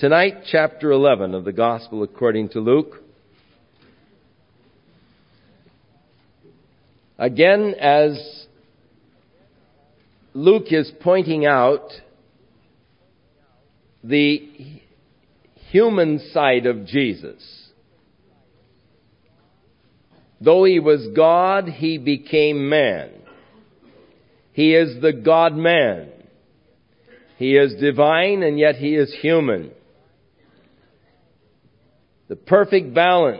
Tonight, chapter 11 of the Gospel according to Luke. Again, as Luke is pointing out the human side of Jesus. Though he was God, he became man. He is the God-man. He is divine, and yet he is human. The perfect balance.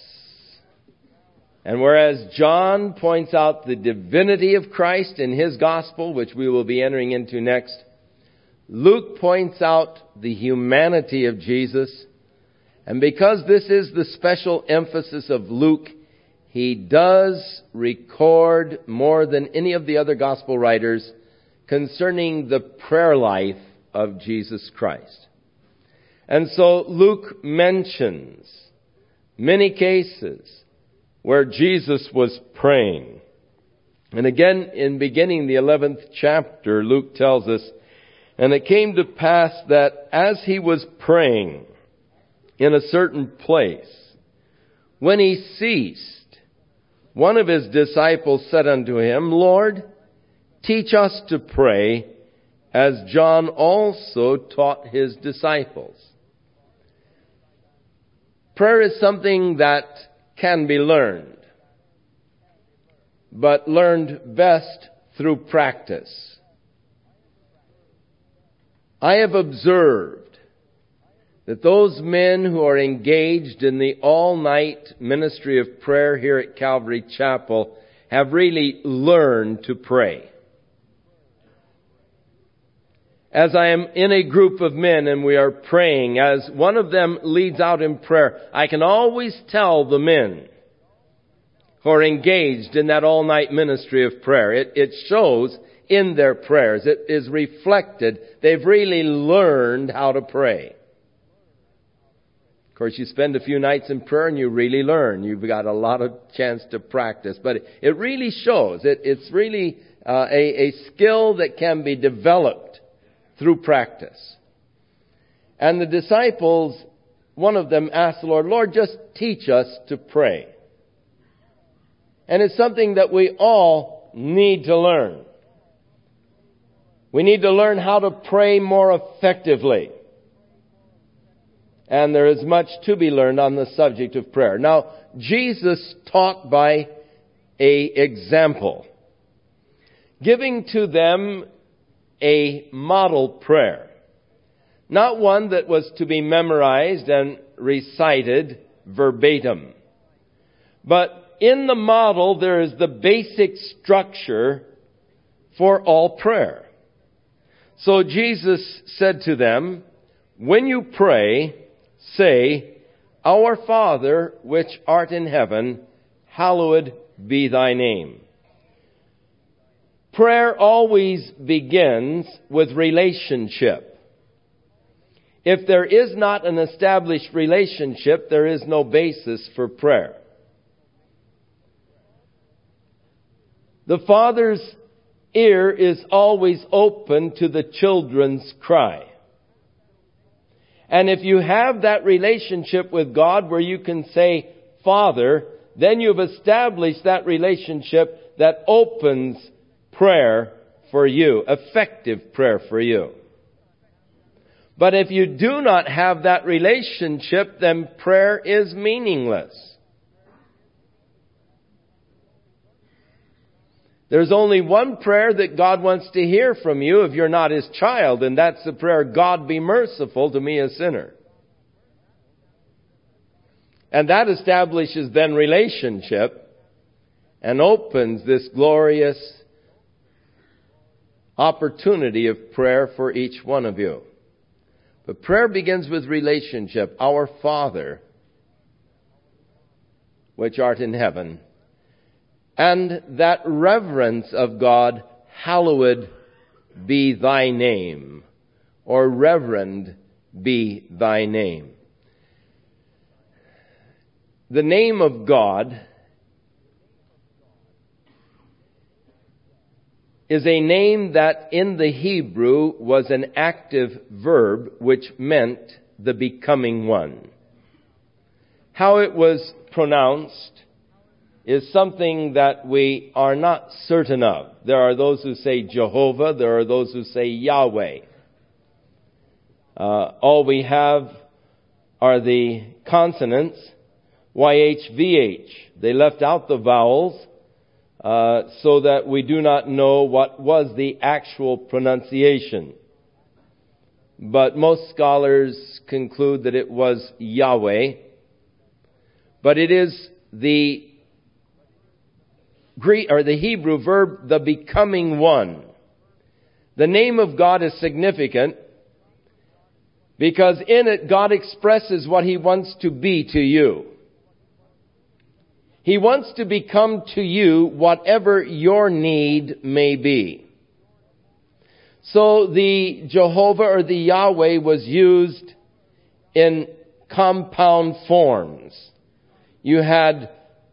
And whereas John points out the divinity of Christ in his gospel, which we will be entering into next, Luke points out the humanity of Jesus. And because this is the special emphasis of Luke, he does record more than any of the other gospel writers concerning the prayer life of Jesus Christ. And so Luke mentions many cases where Jesus was praying. And again, in beginning the 11th chapter, Luke tells us, "And it came to pass that as he was praying in a certain place, when he ceased, one of his disciples said unto him, Lord, teach us to pray, as John also taught his disciples." Prayer is something that can be learned, but learned best through practice. I have observed that those men who are engaged in the all-night ministry of prayer here at Calvary Chapel have really learned to pray. As I am in a group of men and we are praying, as one of them leads out in prayer, I can always tell the men who are engaged in that all-night ministry of prayer. It shows in their prayers. It is reflected. They've really learned how to pray. Of course, you spend a few nights in prayer and you really learn. You've got a lot of chance to practice. But it really shows. It's really a skill that can be developed through practice. And the disciples, one of them asked the Lord, Lord, just teach us to pray. And it's something that we all need to learn. We need to learn how to pray more effectively. And there is much to be learned on the subject of prayer. Now, Jesus taught by an example, giving to them a model prayer. Not one that was to be memorized and recited verbatim. But in the model, there is the basic structure for all prayer. So Jesus said to them, when you pray, say, Our Father, which art in heaven, hallowed be thy name. Prayer always begins with relationship. If there is not an established relationship, there is no basis for prayer. The Father's ear is always open to the children's cry. And if you have that relationship with God where you can say, Father, then you've established that relationship that opens prayer for you, effective prayer for you. But if you do not have that relationship, then prayer is meaningless. There's only one prayer that God wants to hear from you if you're not His child, and that's the prayer, God be merciful to me a sinner. And that establishes then relationship and opens this glorious opportunity of prayer for each one of you. But prayer begins with relationship. Our Father, which art in heaven. And that reverence of God, hallowed be thy name. Or reverend be thy name. The name of God is a name that in the Hebrew was an active verb which meant the becoming one. How it was pronounced is something that we are not certain of. There are those who say Jehovah. There are those who say Yahweh. All we have are the consonants, YH, VH. They left out the vowels so that we do not know what was the actual pronunciation. But most scholars conclude that it was Yahweh. But it is the Greek or the Hebrew verb, the becoming one. The name of God is significant because in it God expresses what He wants to be to you. He wants to become to you whatever your need may be. So the Jehovah or the Yahweh was used in compound forms. You had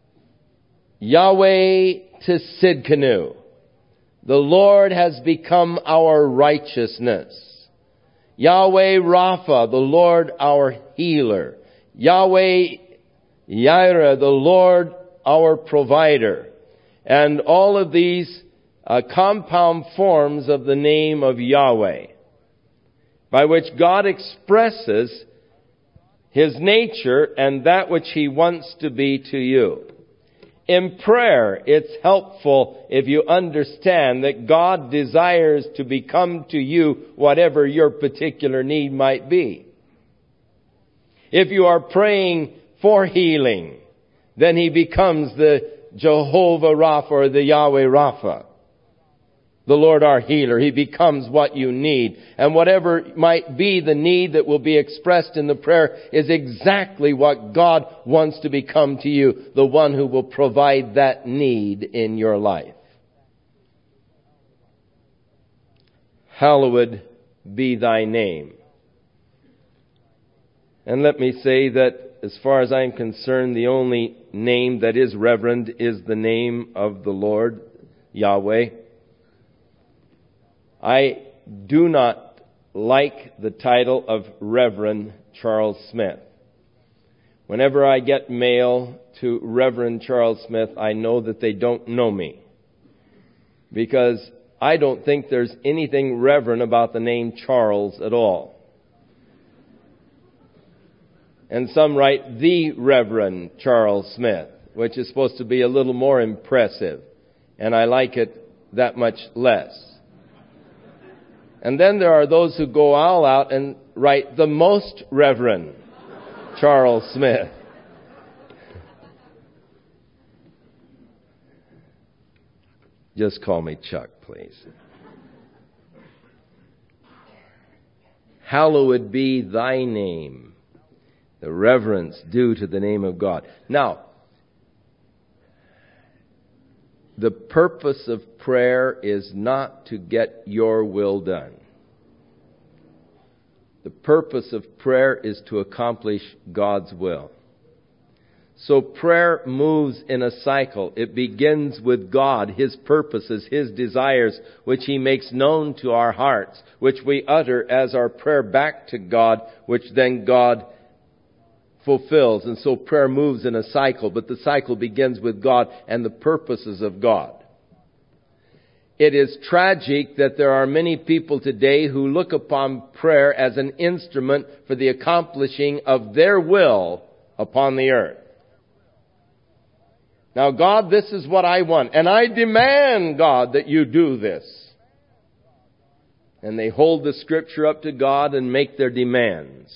Yahweh Tsidkenu. The Lord has become our righteousness. Yahweh Rapha, the Lord our healer. Yahweh Yireh, the Lord our provider. And all of these compound forms of the name of Yahweh, by which God expresses His nature and that which He wants to be to you. In prayer, it's helpful if you understand that God desires to become to you whatever your particular need might be. If you are praying for healing, then He becomes the Jehovah Rapha or the Yahweh Rapha, the Lord our healer. He becomes what you need. And whatever might be the need that will be expressed in the prayer is exactly what God wants to become to you, the one who will provide that need in your life. Hallowed be thy name. And let me say that as far as I'm concerned, the only name that is reverend is the name of the Lord, Yahweh. I do not like the title of Reverend Charles Smith. Whenever I get mail to Reverend Charles Smith, I know that they don't know me. Because I don't think there's anything reverend about the name Charles at all. And some write the Reverend Charles Smith, which is supposed to be a little more impressive. And I like it that much less. And then there are those who go all out and write the Most Reverend Charles Smith. Just call me Chuck, please. Hallowed be thy name. The reverence due to the name of God. Now, the purpose of prayer is not to get your will done. The purpose of prayer is to accomplish God's will. So prayer moves in a cycle. It begins with God, His purposes, His desires, which He makes known to our hearts, which we utter as our prayer back to God, which then God fulfills. And so prayer moves in a cycle, but the cycle begins with God and the purposes of God. It is tragic that there are many people today who look upon prayer as an instrument for the accomplishing of their will upon the earth. Now, God, this is what I want, and I demand, God, that you do this. And they hold the Scripture up to God and make their demands.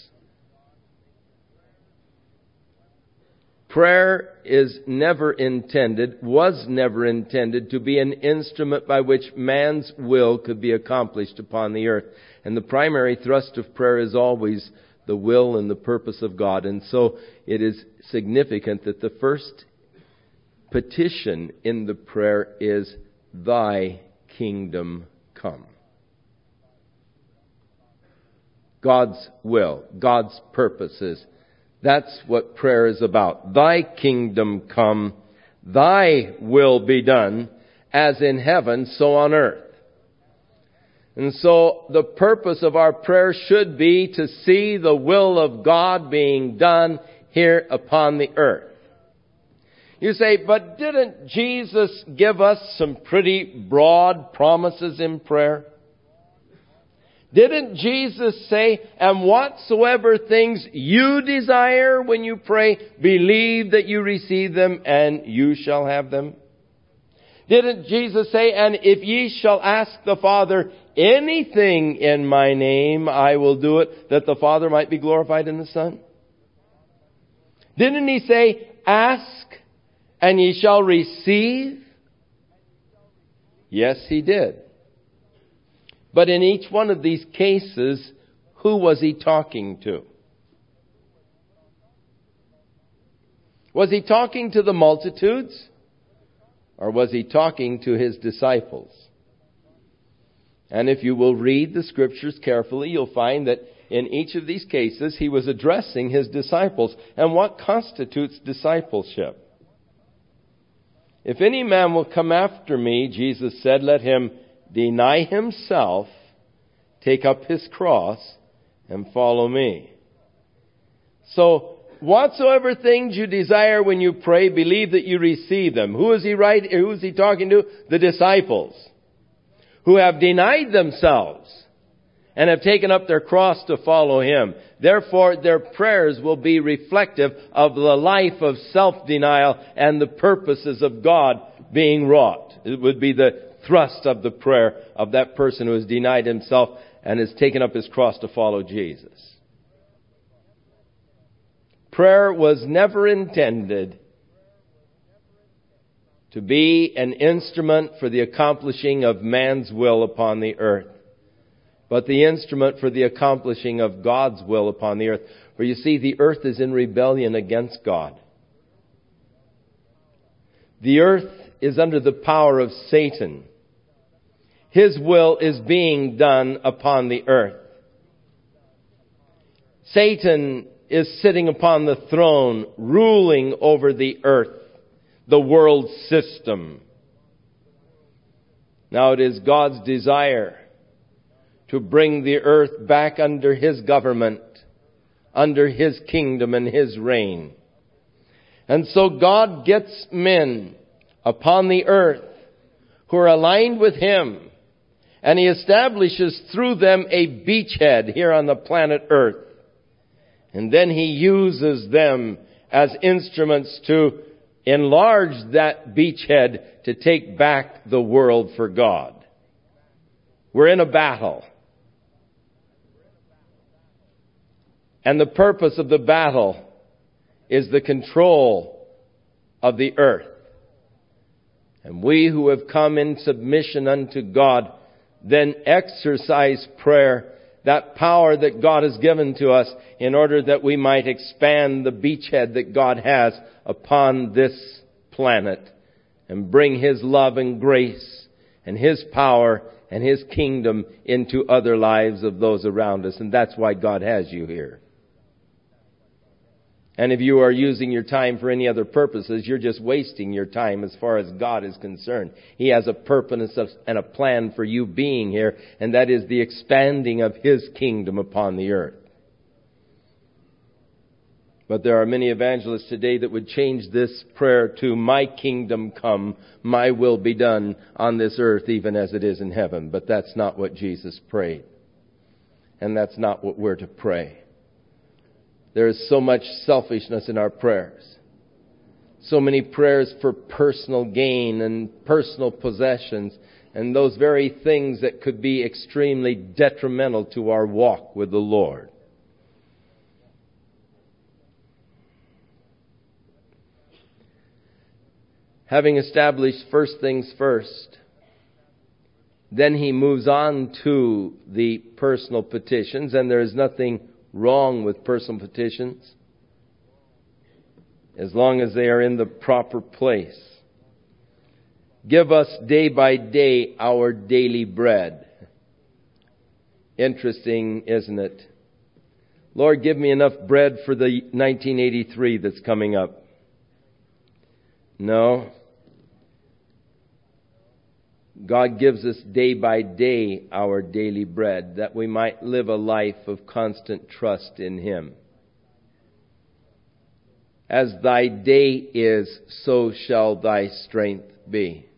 Prayer was never intended to be an instrument by which man's will could be accomplished upon the earth. And the primary thrust of prayer is always the will and the purpose of God. And so it is significant that the first petition in the prayer is, thy kingdom come. God's will, God's purposes. That's what prayer is about. Thy kingdom come, thy will be done, as in heaven, so on earth. And so the purpose of our prayer should be to see the will of God being done here upon the earth. You say, but didn't Jesus give us some pretty broad promises in prayer? Didn't Jesus say, and whatsoever things you desire when you pray, believe that you receive them and you shall have them? Didn't Jesus say, and if ye shall ask the Father anything in my name, I will do it, that the Father might be glorified in the Son? Didn't He say, ask and ye shall receive? Yes, He did. But in each one of these cases, who was He talking to? Was He talking to the multitudes? Or was He talking to His disciples? And if you will read the Scriptures carefully, you'll find that in each of these cases, He was addressing His disciples. And what constitutes discipleship? If any man will come after me, Jesus said, let him deny himself, take up his cross, and follow me. So, whatsoever things you desire when you pray, believe that you receive them. Who is He talking to? The disciples, who have denied themselves and have taken up their cross to follow Him. Therefore, their prayers will be reflective of the life of self-denial and the purposes of God being wrought. It would be the thrust of the prayer of that person who has denied himself and has taken up his cross to follow Jesus. Prayer was never intended to be an instrument for the accomplishing of man's will upon the earth, but the instrument for the accomplishing of God's will upon the earth. For you see, the earth is in rebellion against God. The earth is under the power of Satan. His will is being done upon the earth. Satan is sitting upon the throne, ruling over the earth, the world system. Now it is God's desire to bring the earth back under His government, under His kingdom and His reign. And so God gets men upon the earth who are aligned with Him, and He establishes through them a beachhead here on the planet Earth. And then He uses them as instruments to enlarge that beachhead to take back the world for God. We're in a battle. And the purpose of the battle is the control of the earth. And we who have come in submission unto God then exercise prayer, that power that God has given to us, in order that we might expand the beachhead that God has upon this planet and bring His love and grace and His power and His kingdom into other lives of those around us. And that's why God has you here. And if you are using your time for any other purposes, you're just wasting your time as far as God is concerned. He has a purpose and a plan for you being here, and that is the expanding of His kingdom upon the earth. But there are many evangelists today that would change this prayer to, my kingdom come, my will be done on this earth even as it is in heaven. But that's not what Jesus prayed. And that's not what we're to pray. There is so much selfishness in our prayers. So many prayers for personal gain and personal possessions, and those very things that could be extremely detrimental to our walk with the Lord. Having established first things first, then he moves on to the personal petitions, and there is nothing wrong with personal petitions as long as they are in the proper place. Give us day by day our daily bread. Interesting, isn't it? Lord, give me enough bread for the 1983 that's coming up. No. God gives us day by day our daily bread, that we might live a life of constant trust in Him. As thy day is, so shall thy strength be.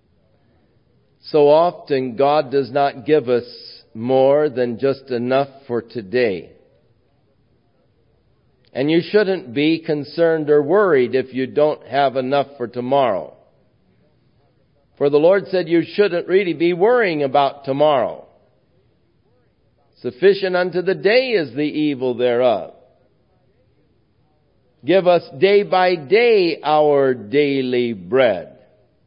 So often God does not give us more than just enough for today. And you shouldn't be concerned or worried if you don't have enough for tomorrow. For the Lord said you shouldn't really be worrying about tomorrow. Sufficient unto the day is the evil thereof. Give us day by day our daily bread.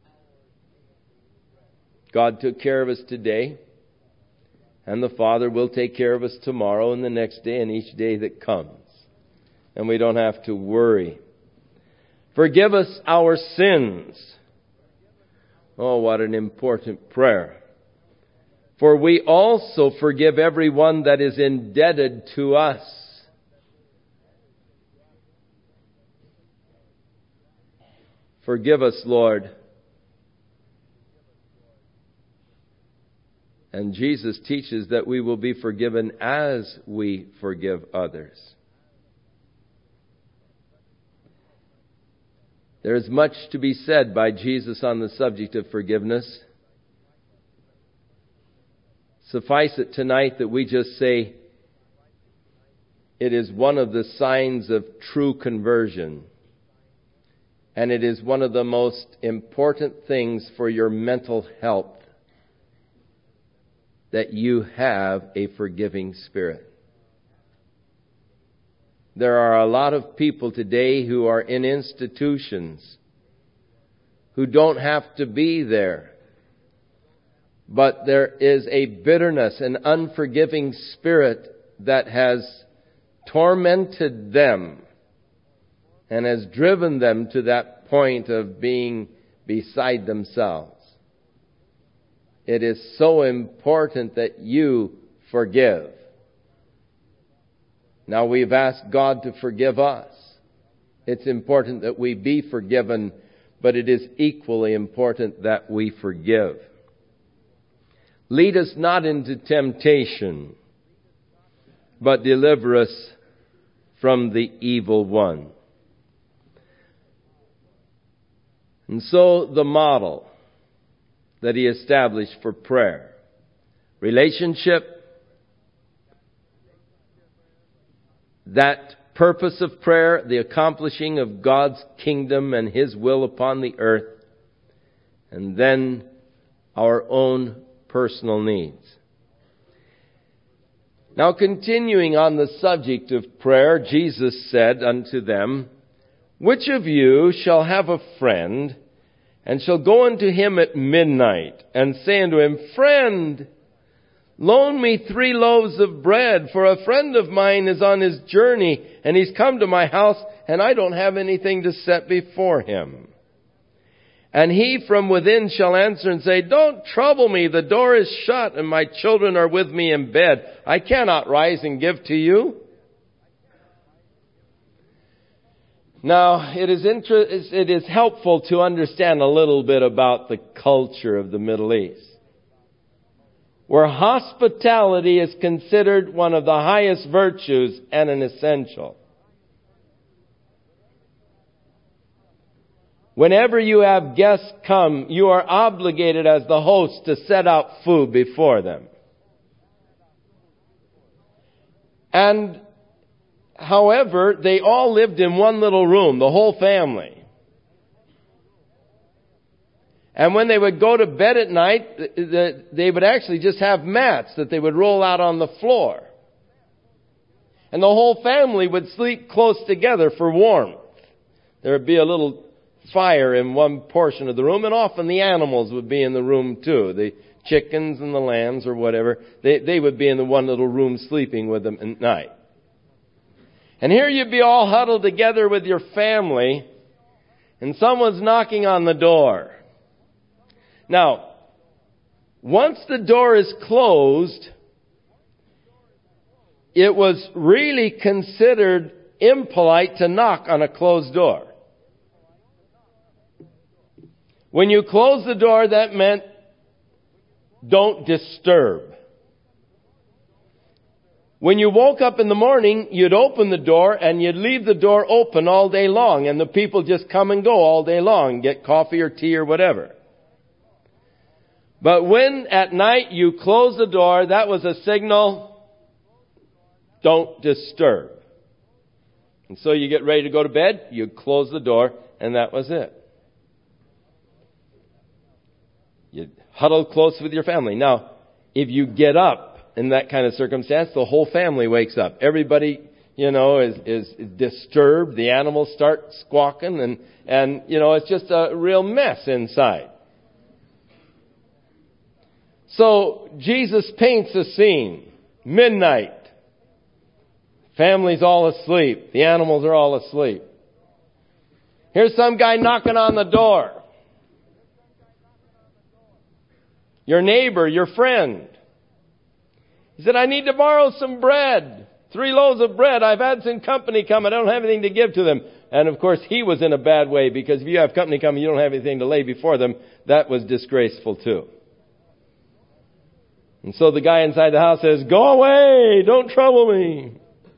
God took care of us today, and the Father will take care of us tomorrow and the next day and each day that comes. And we don't have to worry. Forgive us our sins. Oh, what an important prayer. For we also forgive everyone that is indebted to us. Forgive us, Lord. And Jesus teaches that we will be forgiven as we forgive others. There is much to be said by Jesus on the subject of forgiveness. Suffice it tonight that we just say it is one of the signs of true conversion. And it is one of the most important things for your mental health that you have a forgiving spirit. There are a lot of people today who are in institutions who don't have to be there. But there is a bitterness, an unforgiving spirit that has tormented them and has driven them to that point of being beside themselves. It is so important that you forgive. Now, we've asked God to forgive us. It's important that we be forgiven, but it is equally important that we forgive. Lead us not into temptation, but deliver us from the evil one. And so the model that He established for prayer: relationship, that purpose of prayer, the accomplishing of God's kingdom and His will upon the earth, and then our own personal needs. Now, continuing on the subject of prayer, Jesus said unto them, Which of you shall have a friend, and shall go unto him at midnight, and say unto him, Friend, loan me 3 loaves of bread, for a friend of mine is on his journey, and he's come to my house, and I don't have anything to set before him. And he from within shall answer and say, Don't trouble me, the door is shut, and my children are with me in bed. I cannot rise and give to you. Now, it is helpful to understand a little bit about the culture of the Middle East, where hospitality is considered one of the highest virtues and an essential. Whenever you have guests come, you are obligated as the host to set out food before them. And, however, they all lived in one little room, the whole family. And when they would go to bed at night, they would actually just have mats that they would roll out on the floor. And the whole family would sleep close together for warmth. There would be a little fire in one portion of the room, and often the animals would be in the room too. The chickens and the lambs or whatever, they would be in the one little room sleeping with them at night. And here you'd be all huddled together with your family, and someone's knocking on the door. Now, once the door is closed, it was really considered impolite to knock on a closed door. When you closed the door, that meant don't disturb. When you woke up in the morning, you'd open the door and you'd leave the door open all day long, and the people just come and go all day long, get coffee or tea or whatever. But when at night you close the door, that was a signal, don't disturb. And so you get ready to go to bed, you close the door, and that was it. You huddle close with your family. Now, if you get up in that kind of circumstance, the whole family wakes up. Everybody, is disturbed. The animals start squawking, and it's just a real mess inside. So Jesus paints a scene. Midnight. Family's all asleep. The animals are all asleep. Here's some guy knocking on the door. Your neighbor, your friend. He said, I need to borrow some bread. 3 loaves of bread. I've had some company come. I don't have anything to give to them. And of course, he was in a bad way, because if you have company come and you don't have anything to lay before them, that was disgraceful too. And so the guy inside the house says, go away. Don't trouble me.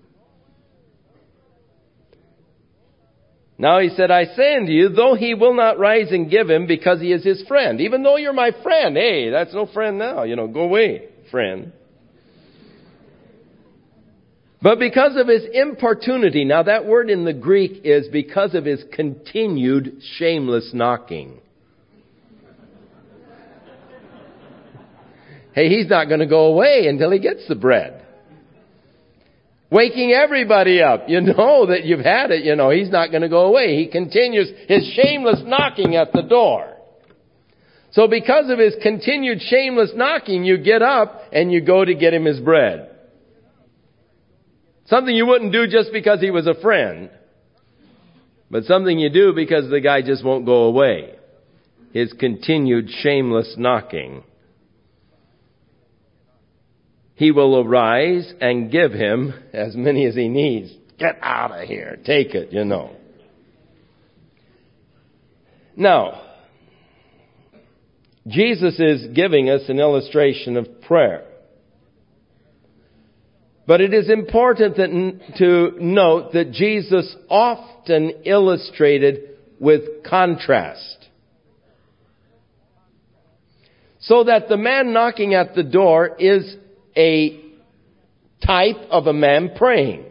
Now he said, I say unto you, though he will not rise and give him, because he is his friend. Even though you're my friend. Hey, that's no friend now. Go away, friend. But because of his importunity, now that word in the Greek is because of his continued shameless knocking. Hey, he's not going to go away until he gets the bread. Waking everybody up. You know that you've had it. He's not going to go away. He continues his shameless knocking at the door. So because of his continued shameless knocking, you get up and you go to get him his bread. Something you wouldn't do just because he was a friend, but something you do because the guy just won't go away. His continued shameless knocking. He will arise and give him as many as he needs. Get out of here. Take it, Now, Jesus is giving us an illustration of prayer. But it is important to note that Jesus often illustrated with contrast. So that the man knocking at the door is a type of a man praying.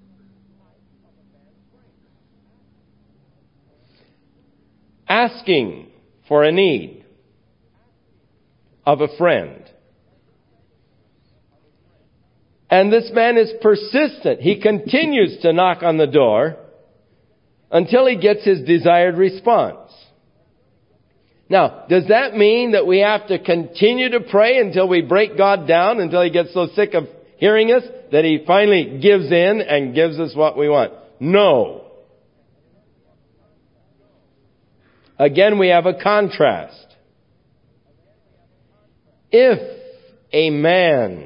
Asking for a need of a friend. And this man is persistent. He continues to knock on the door until he gets his desired response. Now, does that mean that we have to continue to pray until we break God down, until he gets so sick of hearing us that he finally gives in and gives us what we want? No. Again, we have a contrast. If a man,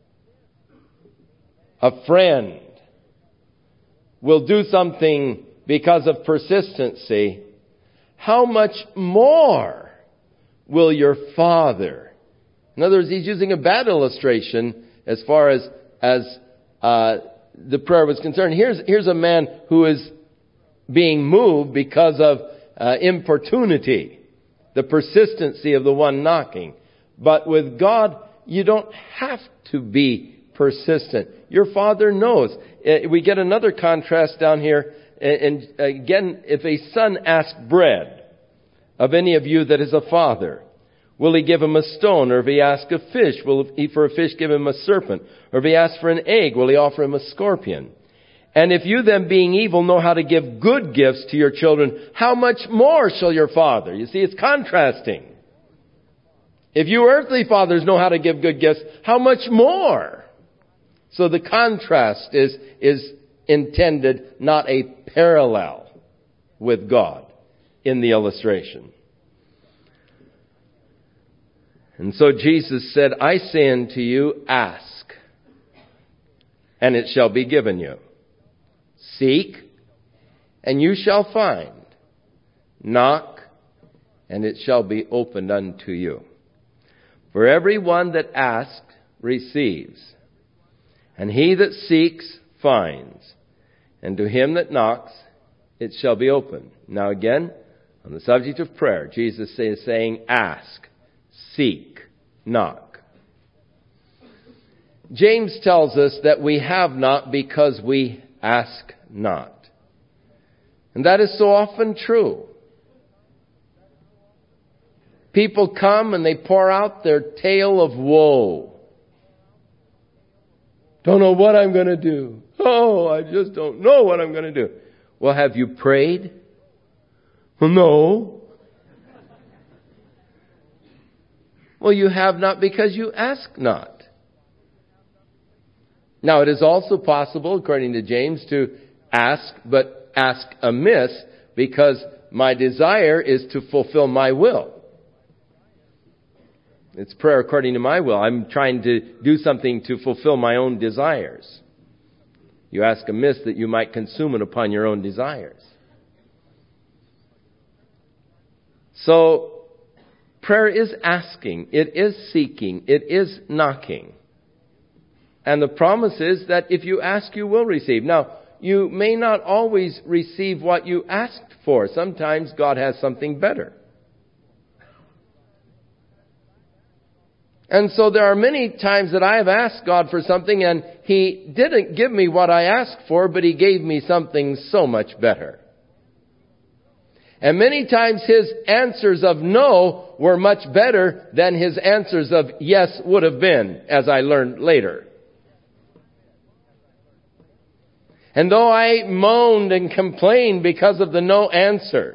a friend, will do something because of persistency, how much more will your Father? In other words, he's using a bad illustration as far as the prayer was concerned. Here's a man who is being moved because of importunity, the persistency of the one knocking. But with God, you don't have to be persistent. Your Father knows. We get another contrast down here. And again, if a son asks bread of any of you that is a father, will he give him a stone? Or if he asks a fish, will he for a fish give him a serpent? Or if he asks for an egg, will he offer him a scorpion? And if you then, being evil, know how to give good gifts to your children, how much more shall your Father? You see, it's contrasting. If you earthly fathers know how to give good gifts, how much more? So the contrast is intended, not a parallel with God in the illustration. And so Jesus said, I say unto you, ask, and it shall be given you. Seek, and you shall find. Knock, and it shall be opened unto you. For every one that asks receives, and he that seeks finds, and to him that knocks it shall be opened. Now again, on the subject of prayer, Jesus is saying, ask, seek, knock. James tells us that we have not because we ask not. And that is so often true. People come and they pour out their tale of woe. Don't know what I'm going to do. Oh, I just don't know what I'm going to do. Well, have you prayed? Well, no. Well, you have not because you ask not. Now, it is also possible, according to James, to ask, but ask amiss, because my desire is to fulfill my will. It's prayer according to my will. I'm trying to do something to fulfill my own desires. You ask amiss that you might consume it upon your own desires. So, prayer is asking, it is seeking, it is knocking. And the promise is that if you ask, you will receive. Now, you may not always receive what you asked for. Sometimes God has something better. And so there are many times that I have asked God for something and He didn't give me what I asked for, but He gave me something so much better. And many times His answers of no were much better than His answers of yes would have been, as I learned later. And though I moaned and complained because of the no answer,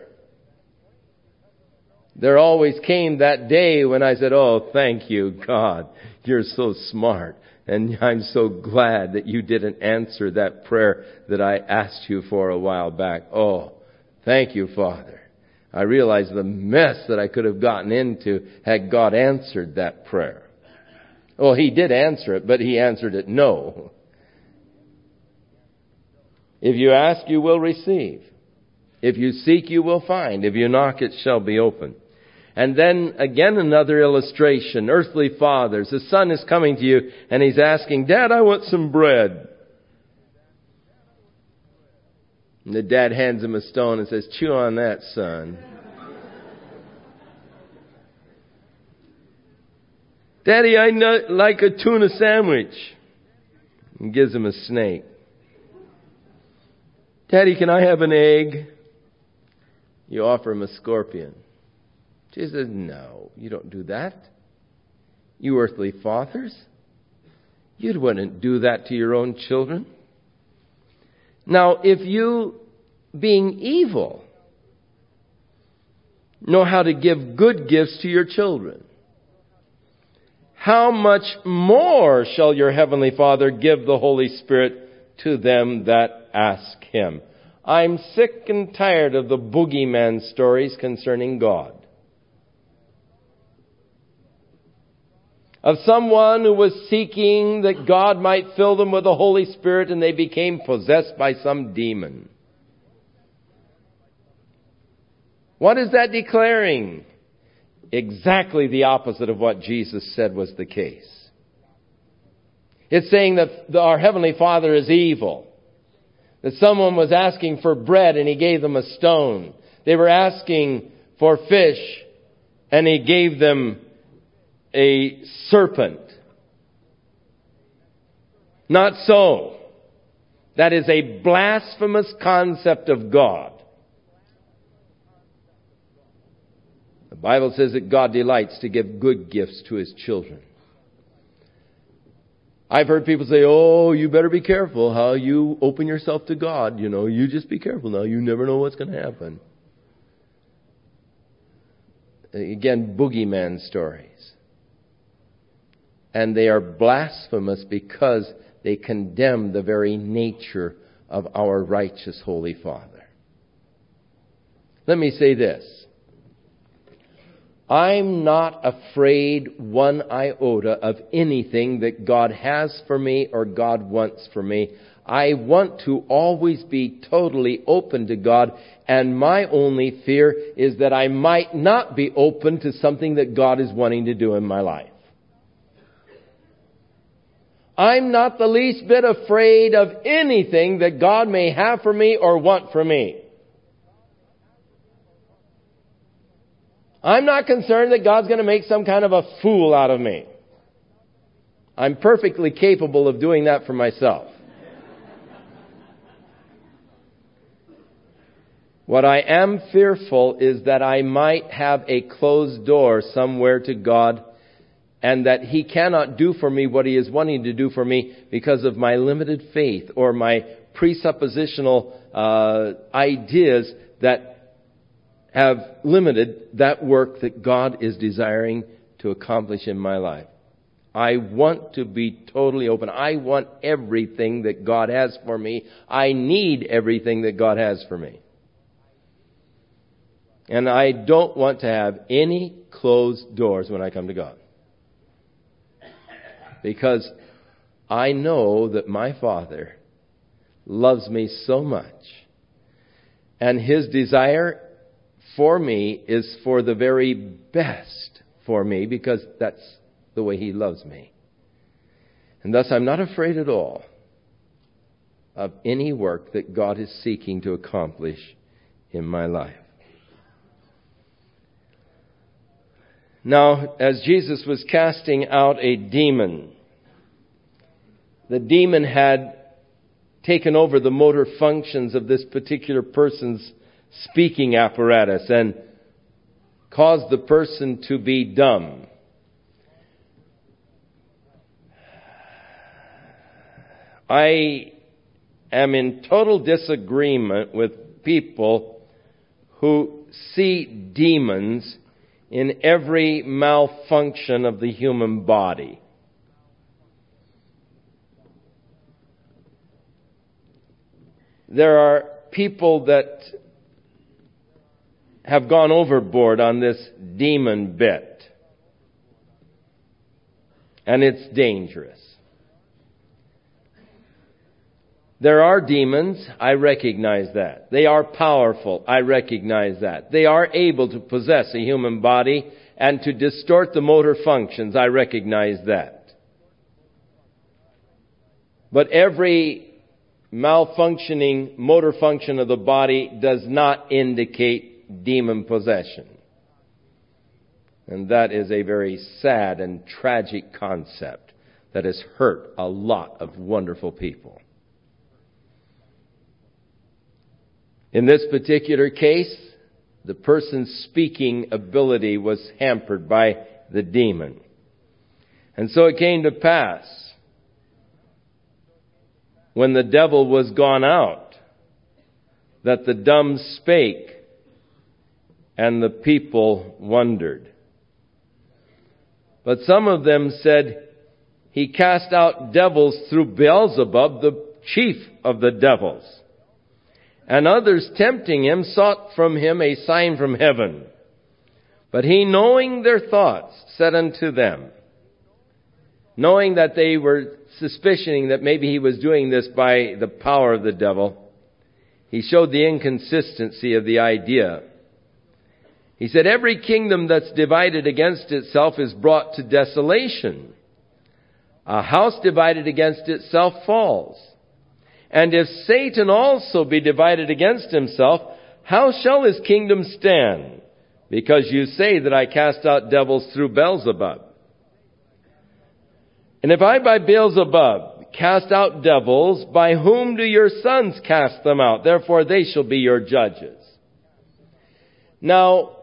there always came that day when I said, oh, thank you, God. You're so smart. And I'm so glad that you didn't answer that prayer that I asked you for a while back. Oh, thank you, Father. I realized the mess that I could have gotten into had God answered that prayer. Well, He did answer it, but He answered it no. If you ask, you will receive. If you seek, you will find. If you knock, it shall be opened. And then again another illustration. Earthly fathers. The son is coming to you and he's asking, Dad, I want some bread. And the dad hands him a stone and says, chew on that, son. Daddy, I like a tuna sandwich. And gives him a snake. Daddy, can I have an egg? You offer him a scorpion. Jesus says, no, you don't do that. You earthly fathers, you wouldn't do that to your own children. Now, if you, being evil, know how to give good gifts to your children, how much more shall your heavenly Father give the Holy Spirit to them that ask Him? I'm sick and tired of the boogeyman stories concerning God. Of someone who was seeking that God might fill them with the Holy Spirit and they became possessed by some demon. What is that declaring? Exactly the opposite of what Jesus said was the case. It's saying that our Heavenly Father is evil. That someone was asking for bread and He gave them a stone. They were asking for fish and He gave them a serpent. Not so. That is a blasphemous concept of God. The Bible says that God delights to give good gifts to His children. I've heard people say, oh, you better be careful how you open yourself to God. You know, you just be careful now. You never know what's going to happen. Again, boogeyman stories. And they are blasphemous because they condemn the very nature of our righteous Holy Father. Let me say this. I'm not afraid one iota of anything that God has for me or God wants for me. I want to always be totally open to God, and my only fear is that I might not be open to something that God is wanting to do in my life. I'm not the least bit afraid of anything that God may have for me or want for me. I'm not concerned that God's going to make some kind of a fool out of me. I'm perfectly capable of doing that for myself. What I am fearful is that I might have a closed door somewhere to God, and that He cannot do for me what He is wanting to do for me because of my limited faith or my presuppositional ideas that have limited that work that God is desiring to accomplish in my life. I want to be totally open. I want everything that God has for me. I need everything that God has for me. And I don't want to have any closed doors when I come to God. Because I know that my Father loves me so much. And His desire for me is for the very best for me, because that's the way He loves me. And thus I'm not afraid at all of any work that God is seeking to accomplish in my life. Now, as Jesus was casting out a demon, the demon had taken over the motor functions of this particular person's speaking apparatus and caused the person to be dumb. I am in total disagreement with people who see demons in every malfunction of the human body. There are people that have gone overboard on this demon bit. And it's dangerous. There are demons, I recognize that. They are powerful, I recognize that. They are able to possess a human body and to distort the motor functions, I recognize that. But every malfunctioning motor function of the body does not indicate demon possession. And that is a very sad and tragic concept that has hurt a lot of wonderful people. In this particular case, the person's speaking ability was hampered by the demon. And so it came to pass, when the devil was gone out, that the dumb spake, and the people wondered. But some of them said, he cast out devils through Beelzebub, the chief of the devils. And others, tempting him, sought from him a sign from heaven. But he, knowing their thoughts, said unto them, knowing that they were suspicioning that maybe he was doing this by the power of the devil, he showed the inconsistency of the idea. He said, every kingdom that's divided against itself is brought to desolation. A house divided against itself falls. And if Satan also be divided against himself, how shall his kingdom stand? Because you say that I cast out devils through Beelzebub. And if I by Beelzebub cast out devils, by whom do your sons cast them out? Therefore they shall be your judges. Now,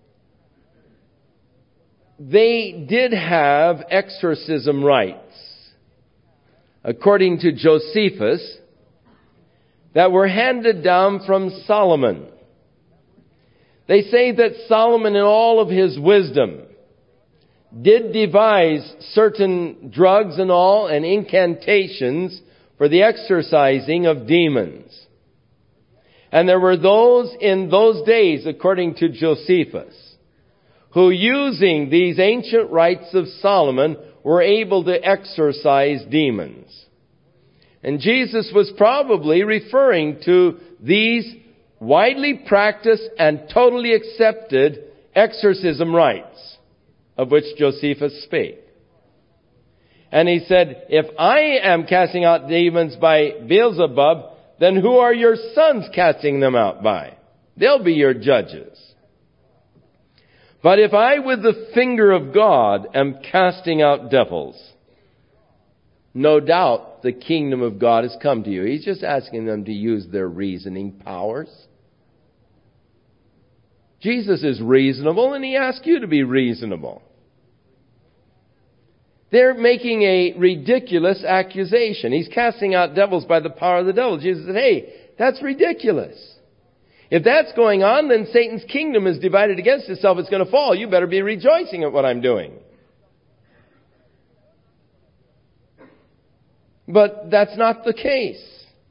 they did have exorcism rites, according to Josephus, that were handed down from Solomon. They say that Solomon, in all of his wisdom, did devise certain drugs and all and incantations for the exorcising of demons. And there were those in those days, according to Josephus, who, using these ancient rites of Solomon, were able to exorcise demons. And Jesus was probably referring to these widely practiced and totally accepted exorcism rites of which Josephus spake. And he said, if I am casting out demons by Beelzebub, then who are your sons casting them out by? They'll be your judges. But if I with the finger of God am casting out devils, no doubt the kingdom of God has come to you. He's just asking them to use their reasoning powers. Jesus is reasonable, and he asks you to be reasonable. They're making a ridiculous accusation. He's casting out devils by the power of the devil. Jesus said, hey, that's ridiculous. If that's going on, then Satan's kingdom is divided against itself. It's going to fall. You better be rejoicing at what I'm doing. But that's not the case.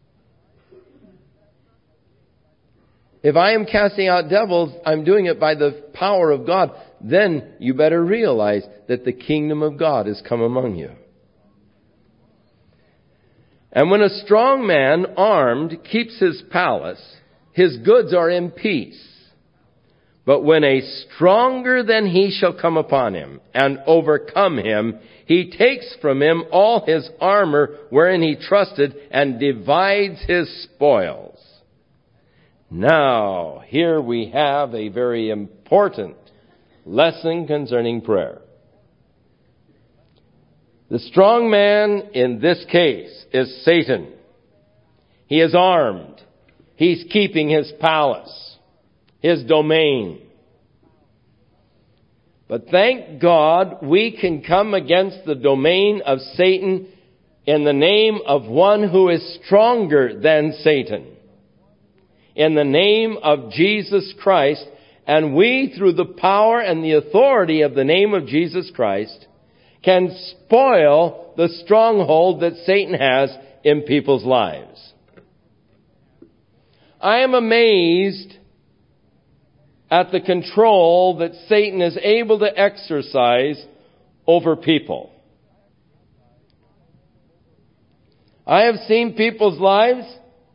If I am casting out devils, I'm doing it by the power of God. Then you better realize that the kingdom of God has come among you. And when a strong man, armed, keeps his palace, his goods are in peace. But when a stronger than he shall come upon him and overcome him, he takes from him all his armor wherein he trusted and divides his spoils. Now, here we have a very important lesson concerning prayer. The strong man in this case is Satan. He is armed. He's keeping his palace, his domain. But thank God we can come against the domain of Satan in the name of one who is stronger than Satan. In the name of Jesus Christ, and we, through the power and the authority of the name of Jesus Christ, can spoil the stronghold that Satan has in people's lives. I am amazed at the control that Satan is able to exercise over people. I have seen people's lives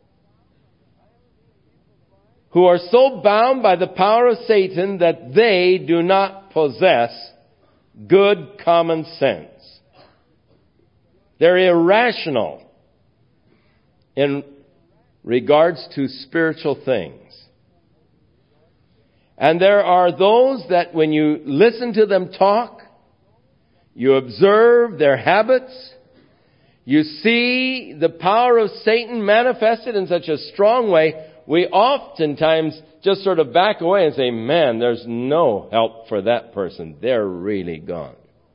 who are so bound by the power of Satan that they do not possess good common sense. They're irrational in regards to spiritual things. And there are those that when you listen to them talk, you observe their habits, you see the power of Satan manifested in such a strong way, we oftentimes just sort of back away and say, man, there's no help for that person. They're really gone.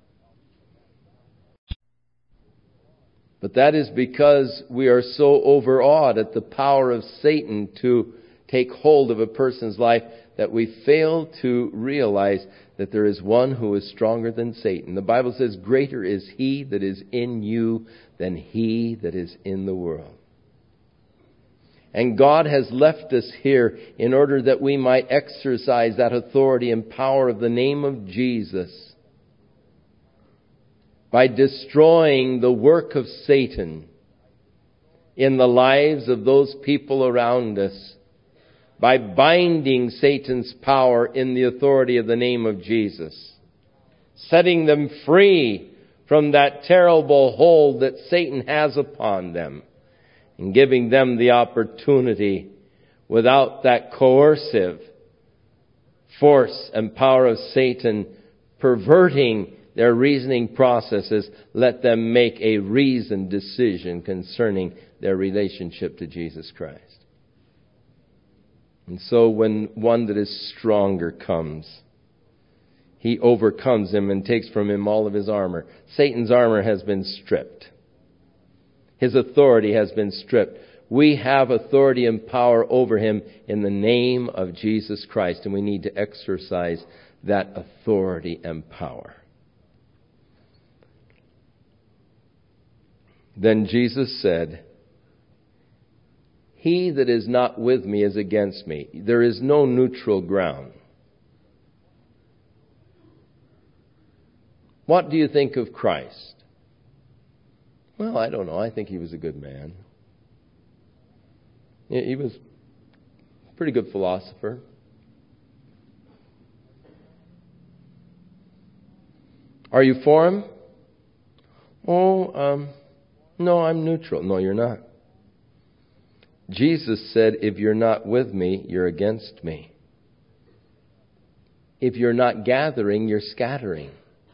But that is because we are so overawed at the power of Satan to take hold of a person's life that we fail to realize that there is one who is stronger than Satan. The Bible says, greater is he that is in you than he that is in the world. And God has left us here in order that we might exercise that authority and power of the name of Jesus by destroying the work of Satan in the lives of those people around us, by binding Satan's power in the authority of the name of Jesus, setting them free from that terrible hold that Satan has upon them, and giving them the opportunity, without that coercive force and power of Satan perverting their reasoning processes, let them make a reasoned decision concerning their relationship to Jesus Christ. And so when one that is stronger comes, he overcomes him and takes from him all of his armor. Satan's armor has been stripped. His authority has been stripped. We have authority and power over him in the name of Jesus Christ, and we need to exercise that authority and power. Then Jesus said, he that is not with me is against me. There is no neutral ground. What do you think of Christ? Well, I don't know. I think he was a good man. He was a pretty good philosopher. Are you for him? No, I'm neutral. No, you're not. Jesus said, if you're not with me, you're against me. If you're not gathering, you're scattering.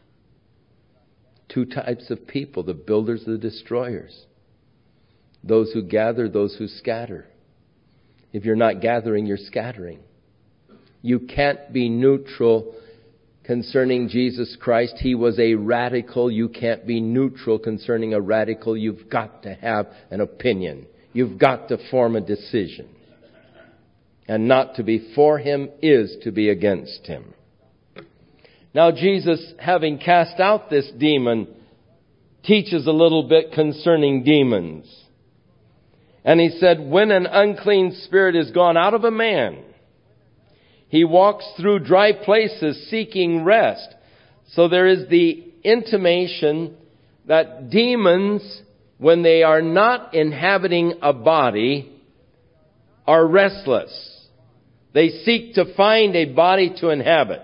Two types of people, the builders, the destroyers. Those who gather, those who scatter. If you're not gathering, you're scattering. You can't be neutral concerning Jesus Christ. He was a radical. You can't be neutral concerning a radical. You've got to have an opinion. You've got to form a decision. And not to be for him is to be against him. Now Jesus, having cast out this demon, teaches a little bit concerning demons. And he said, when an unclean spirit is gone out of a man, he walks through dry places seeking rest. So there is the intimation that demons, when they are not inhabiting a body, are restless. They seek to find a body to inhabit.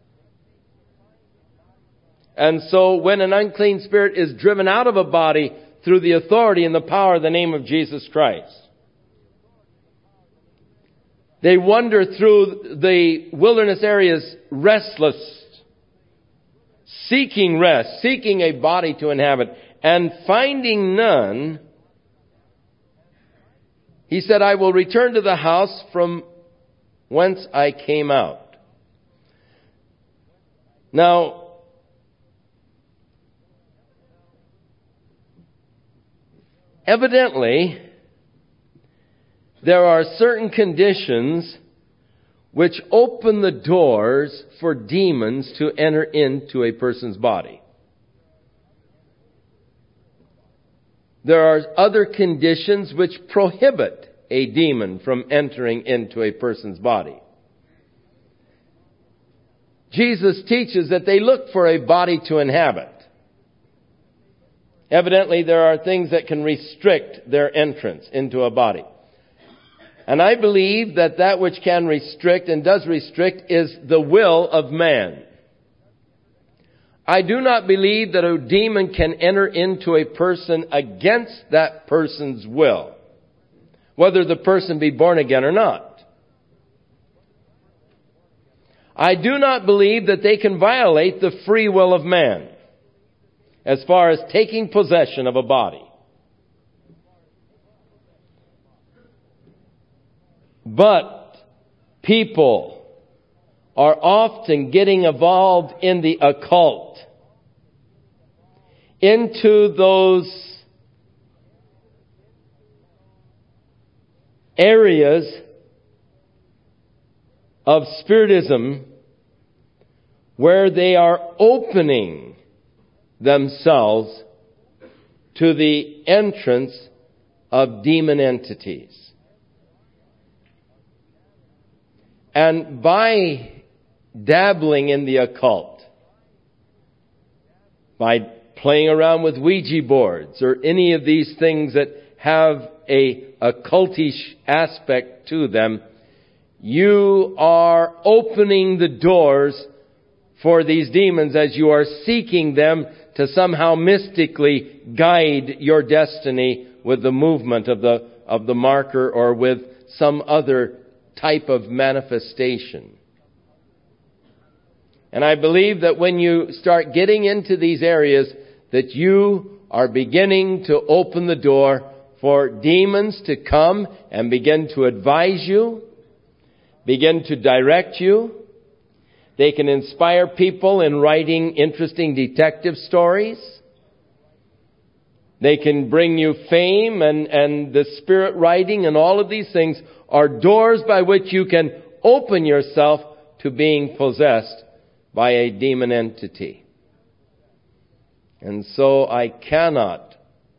And so when an unclean spirit is driven out of a body through the authority and the power of the name of Jesus Christ, they wander through the wilderness areas restless, seeking rest, seeking a body to inhabit, and finding none, he said, I will return to the house from whence I came out. Now, evidently, there are certain conditions which open the doors for demons to enter into a person's body. There are other conditions which prohibit a demon from entering into a person's body. Jesus teaches that they look for a body to inhabit. Evidently, there are things that can restrict their entrance into a body. And I believe that that which can restrict and does restrict is the will of man. I do not believe that a demon can enter into a person against that person's will, whether the person be born again or not. I do not believe that they can violate the free will of man as far as taking possession of a body. But people are often getting involved in the occult, into those areas of spiritism where they are opening themselves to the entrance of demon entities. And by dabbling in the occult, by playing around with Ouija boards or any of these things that have a occultish aspect to them, you are opening the doors for these demons as you are seeking them to somehow mystically guide your destiny with the movement of the marker or with some other type of manifestation. And I believe that when you start getting into these areas, that you are beginning to open the door for demons to come and begin to advise you, begin to direct you. They can inspire people in writing interesting detective stories. They can bring you fame and the spirit writing, and all of these things are doors by which you can open yourself to being possessed by a demon entity. And so I cannot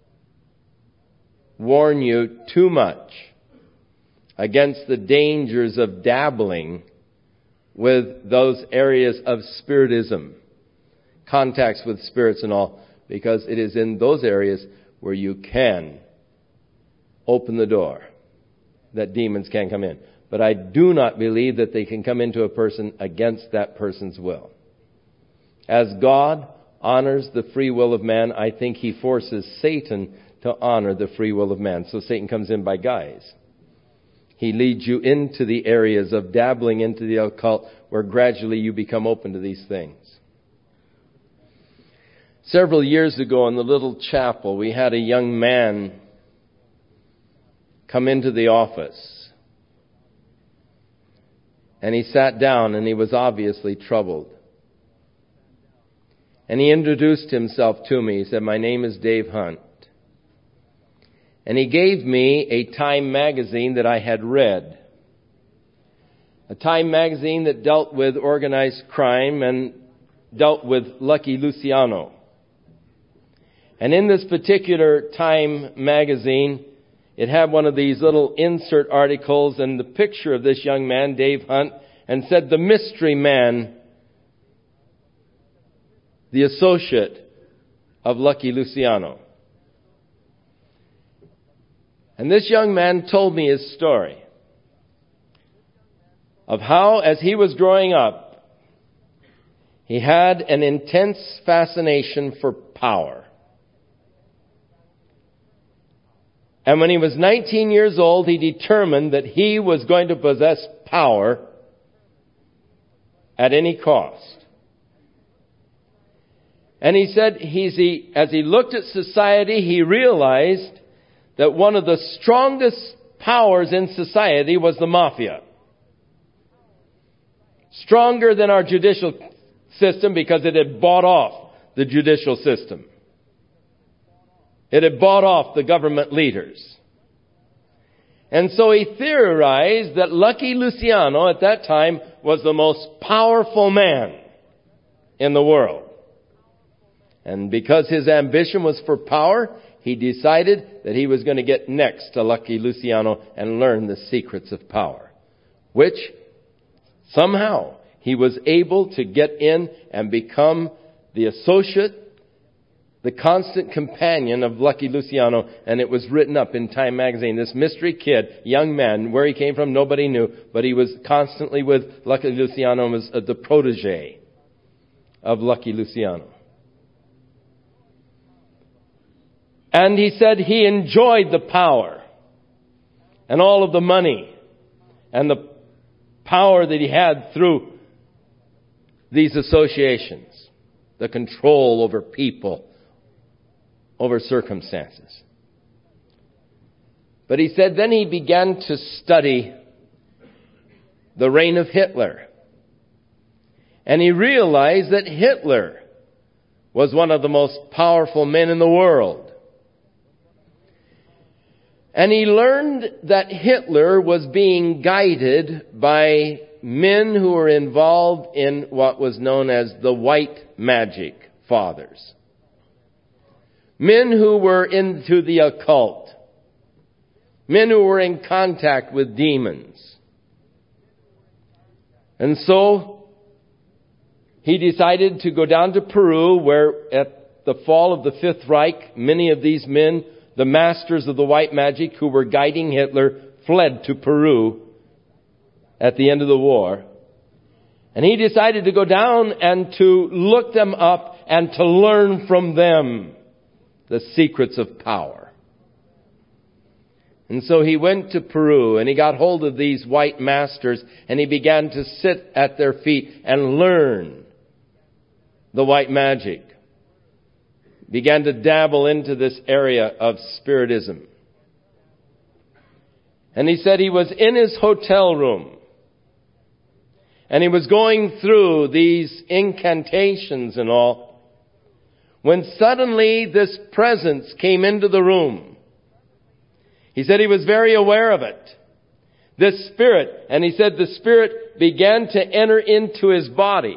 warn you too much against the dangers of dabbling with those areas of spiritism, contacts with spirits and all, because it is in those areas where you can open the door that demons can come in. But I do not believe that they can come into a person against that person's will. As God, honors the free will of man, I think he forces Satan to honor the free will of man. So Satan comes in by guise. He leads you into the areas of dabbling into the occult where gradually you become open to these things. Several years ago in the little chapel, we had a young man come into the office. And he sat down and he was obviously troubled. And he introduced himself to me. He said, "My name is Dave Hunt." And he gave me a Time magazine that I had read. A Time magazine that dealt with organized crime and dealt with Lucky Luciano. And in this particular Time magazine, it had one of these little insert articles and the picture of this young man, Dave Hunt, and said, "The mystery man, the associate of Lucky Luciano." And this young man told me his story of how, as he was growing up, he had an intense fascination for power. And when he was 19 years old, he determined that he was going to possess power at any cost. And he said, as he looked at society, he realized that one of the strongest powers in society was the mafia. Stronger than our judicial system because it had bought off the judicial system. It had bought off the government leaders. And so he theorized that Lucky Luciano at that time was the most powerful man in the world. And because his ambition was for power, he decided that he was going to get next to Lucky Luciano and learn the secrets of power. Which, somehow, he was able to get in and become the associate, the constant companion of Lucky Luciano, and it was written up in Time magazine. This mystery kid, young man, where he came from, nobody knew, but he was constantly with Lucky Luciano and was the protege of Lucky Luciano. And he said he enjoyed the power and all of the money and the power that he had through these associations, the control over people, over circumstances. But he said then he began to study the reign of Hitler. And he realized that Hitler was one of the most powerful men in the world. And he learned that Hitler was being guided by men who were involved in what was known as the White Magic Fathers. Men who were into the occult. Men who were in contact with demons. And so he decided to go down to Peru, where at the fall of the Fifth Reich, many of these men, the masters of the white magic who were guiding Hitler, fled to Peru at the end of the war. And he decided to go down and to look them up and to learn from them the secrets of power. And so he went to Peru and he got hold of these white masters and he began to sit at their feet and learn the white magic. Began to dabble into this area of spiritism. And he said he was in his hotel room. And he was going through these incantations and all, when suddenly this presence came into the room. He said he was very aware of it. This spirit, and he said the spirit began to enter into his body.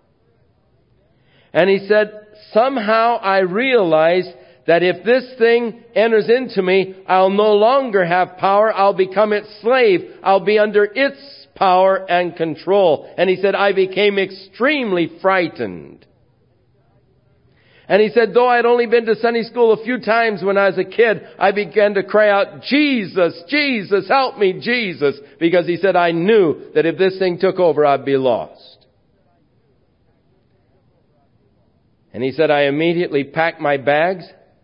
And he said, somehow I realized that if this thing enters into me, I'll no longer have power. I'll become its slave. I'll be under its power and control. And he said, I became extremely frightened. And he said, though I'd only been to Sunday school a few times when I was a kid, I began to cry out, Jesus, Jesus, help me, Jesus. Because he said, I knew that if this thing took over, I'd be lost. And he said, I immediately packed my bags.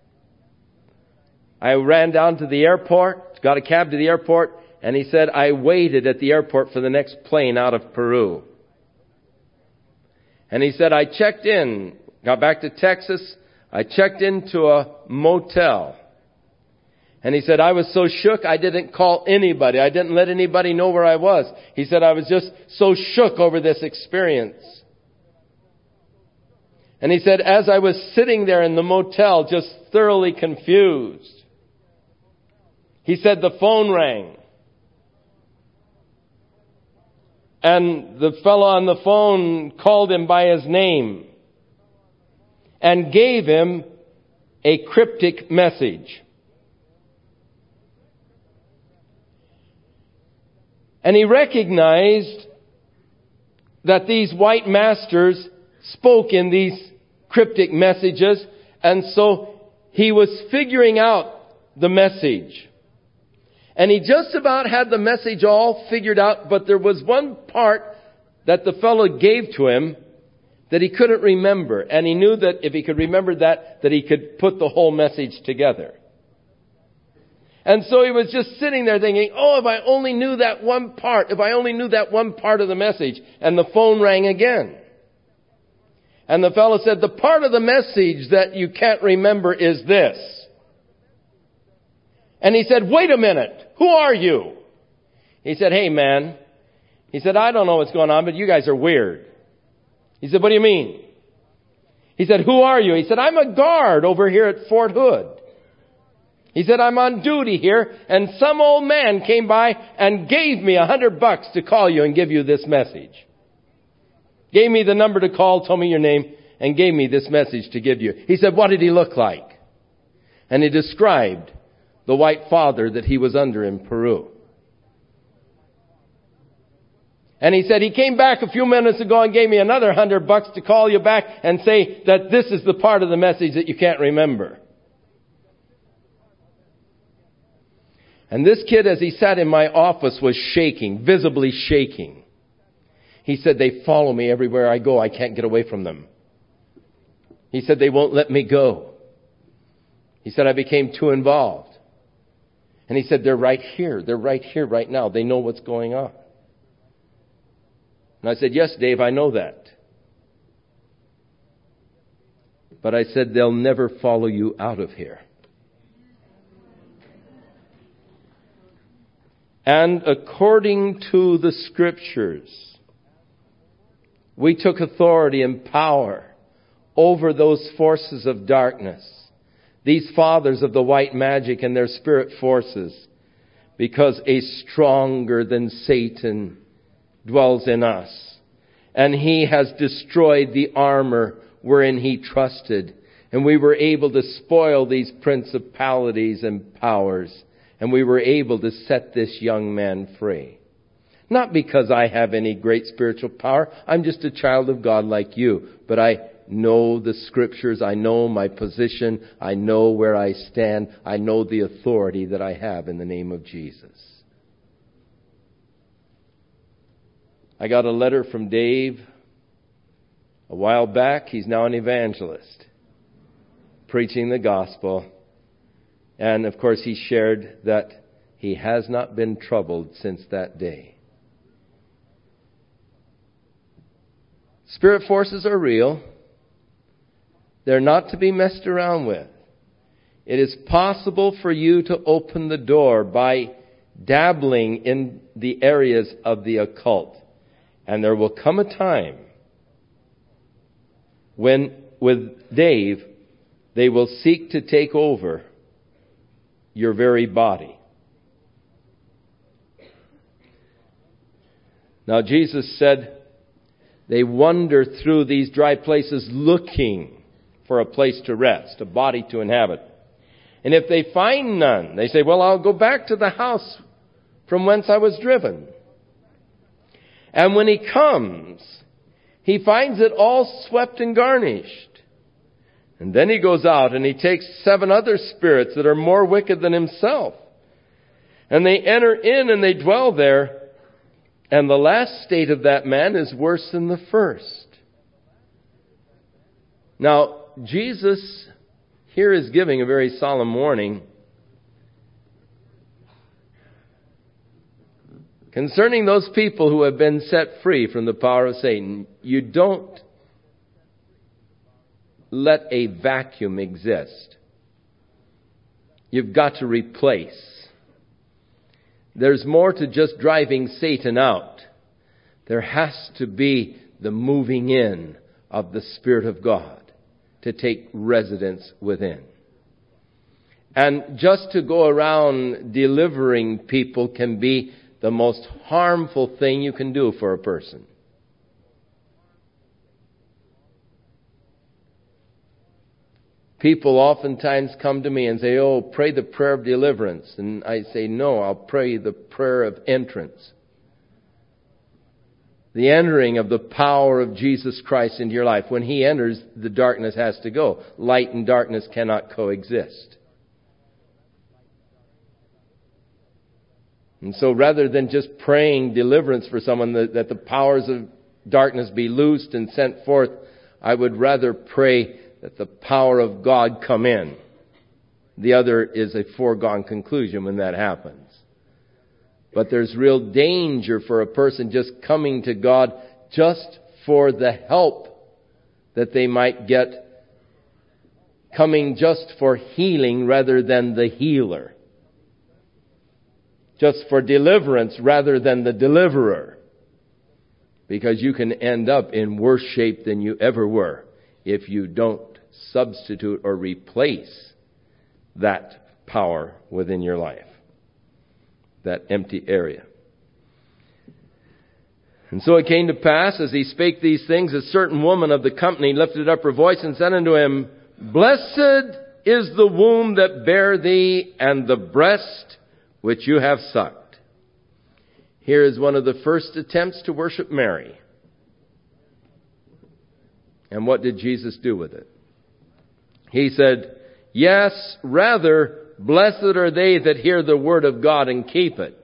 I ran down to the airport, got a cab to the airport, and he said, I waited at the airport for the next plane out of Peru. And he said, I checked in, got back to Texas, I checked into a motel. And he said, I was so shook, I didn't call anybody. I didn't let anybody know where I was. He said, I was just so shook over this experience. And he said, as I was sitting there in the motel, just thoroughly confused, he said the phone rang. And the fellow on the phone called him by his name and gave him a cryptic message. And he recognized that these white masters spoke in these cryptic messages, and so he was figuring out the message. And he just about had the message all figured out, but there was one part that the fellow gave to him that he couldn't remember. And he knew that if he could remember that he could put the whole message together. And so he was just sitting there thinking, oh, if I only knew that one part, if I only knew that one part of the message. And the phone rang again. And the fellow said, the part of the message that you can't remember is this. And he said, wait a minute, who are you? He said, hey man. He said, I don't know what's going on, but you guys are weird. He said, what do you mean? He said, who are you? He said, I'm a guard over here at Fort Hood. He said, I'm on duty here, and some old man came by and gave me $100 to call you and give you this message. Gave me the number to call, told me your name, and gave me this message to give you. He said, what did he look like? And he described the white father that he was under in Peru. And he said, he came back a few minutes ago and gave me another $100 to call you back and say that this is the part of the message that you can't remember. And this kid, as he sat in my office, was shaking, visibly shaking. He said, they follow me everywhere I go. I can't get away from them. He said, they won't let me go. He said, I became too involved. And he said, they're right here. They're right here right now. They know what's going on. And I said, yes, Dave, I know that. But I said, they'll never follow you out of here. And according to the Scriptures, we took authority and power over those forces of darkness, these fathers of the white magic and their spirit forces, because a stronger than Satan dwells in us. And he has destroyed the armor wherein he trusted. And we were able to spoil these principalities and powers. And we were able to set this young man free. Not because I have any great spiritual power. I'm just a child of God like you. But I know the Scriptures. I know my position. I know where I stand. I know the authority that I have in the name of Jesus. I got a letter from Dave a while back. He's now an evangelist, preaching the gospel. And of course he shared that he has not been troubled since that day. Spirit forces are real. They're not to be messed around with. It is possible for you to open the door by dabbling in the areas of the occult. And there will come a time when, with Dave, they will seek to take over your very body. Now, Jesus said they wander through these dry places looking for a place to rest, a body to inhabit. And if they find none, they say, well, I'll go back to the house from whence I was driven. And when he comes, he finds it all swept and garnished. And then he goes out and he takes 7 other spirits that are more wicked than himself. And they enter in and they dwell there. And the last state of that man is worse than the first. Now, Jesus here is giving a very solemn warning concerning those people who have been set free from the power of Satan. You don't let a vacuum exist. You've got to replace. There's more to just driving Satan out. There has to be the moving in of the Spirit of God to take residence within. And just to go around delivering people can be the most harmful thing you can do for a person. People oftentimes come to me and say, "Oh, pray the prayer of deliverance." And I say, "No, I'll pray the prayer of entrance." The entering of the power of Jesus Christ into your life. When He enters, the darkness has to go. Light and darkness cannot coexist. And so rather than just praying deliverance for someone, that the powers of darkness be loosed and sent forth, I would rather pray that the power of God come in. The other is a foregone conclusion when that happens. But there's real danger for a person just coming to God just for the help that they might get, coming just for healing rather than the healer. Just for deliverance rather than the deliverer. Because you can end up in worse shape than you ever were if you don't substitute or replace that power within your life. That empty area. And so it came to pass, as he spake these things, a certain woman of the company lifted up her voice and said unto him, "Blessed is the womb that bare thee, and the breast which you have sucked." Here is one of the first attempts to worship Mary. And what did Jesus do with it? He said, "Yes, rather, blessed are they that hear the word of God and keep it."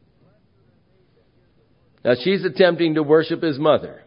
Now she's attempting to worship his mother.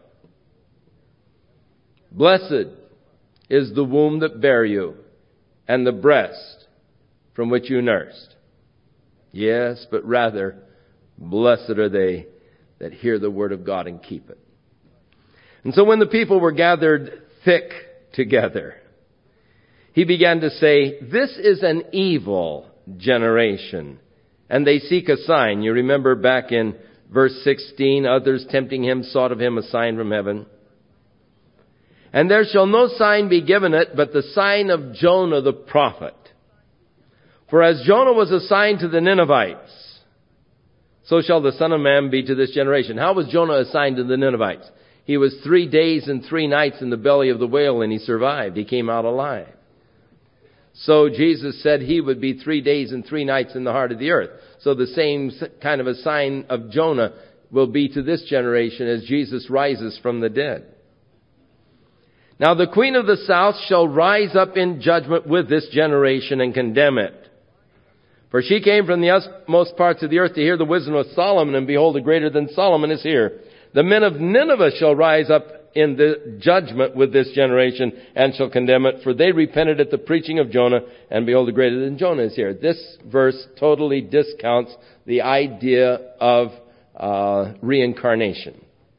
"Blessed is the womb that bare you, and the breast from which you nursed." Yes, but rather, blessed are they that hear the word of God and keep it. And so when the people were gathered thick together, he began to say, "This is an evil generation, and they seek a sign." You remember back in verse 16, others tempting him sought of him a sign from heaven. "And there shall no sign be given it, but the sign of Jonah the prophet. For as Jonah was a sign to the Ninevites, so shall the Son of Man be to this generation." How was Jonah a sign to the Ninevites? He was 3 days and 3 nights in the belly of the whale, and he survived. He came out alive. So Jesus said he would be 3 days and 3 nights in the heart of the earth. So the same kind of a sign of Jonah will be to this generation as Jesus rises from the dead. "Now the queen of the south shall rise up in judgment with this generation and condemn it. For she came from the utmost parts of the earth to hear the wisdom of Solomon, and behold, a greater than Solomon is here. The men of Nineveh shall rise up in the judgment with this generation and shall condemn it, for they repented at the preaching of Jonah, and behold, a greater than Jonah is here." This verse totally discounts the idea of reincarnation.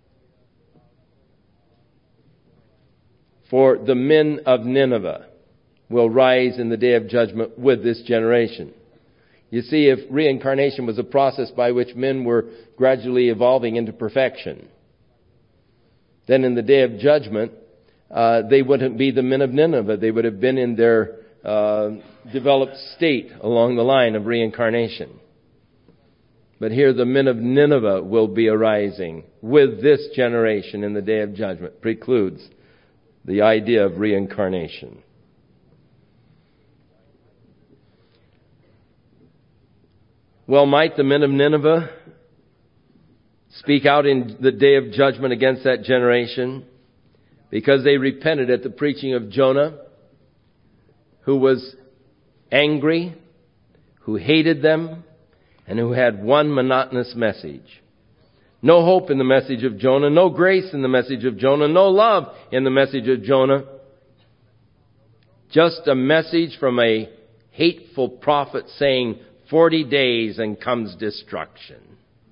"For the men of Nineveh will rise in the day of judgment with this generation." You see, if reincarnation was a process by which men were gradually evolving into perfection, then in the day of judgment, they wouldn't be the men of Nineveh. They would have been in their developed state along the line of reincarnation. But here the men of Nineveh will be arising with this generation in the day of judgment. Precludes the idea of reincarnation. Well, might the men of Nineveh speak out in the day of judgment against that generation because they repented at the preaching of Jonah, who was angry, who hated them, and who had one monotonous message. No hope in the message of Jonah, no grace in the message of Jonah, no love in the message of Jonah. Just a message from a hateful prophet saying 40 days and comes destruction.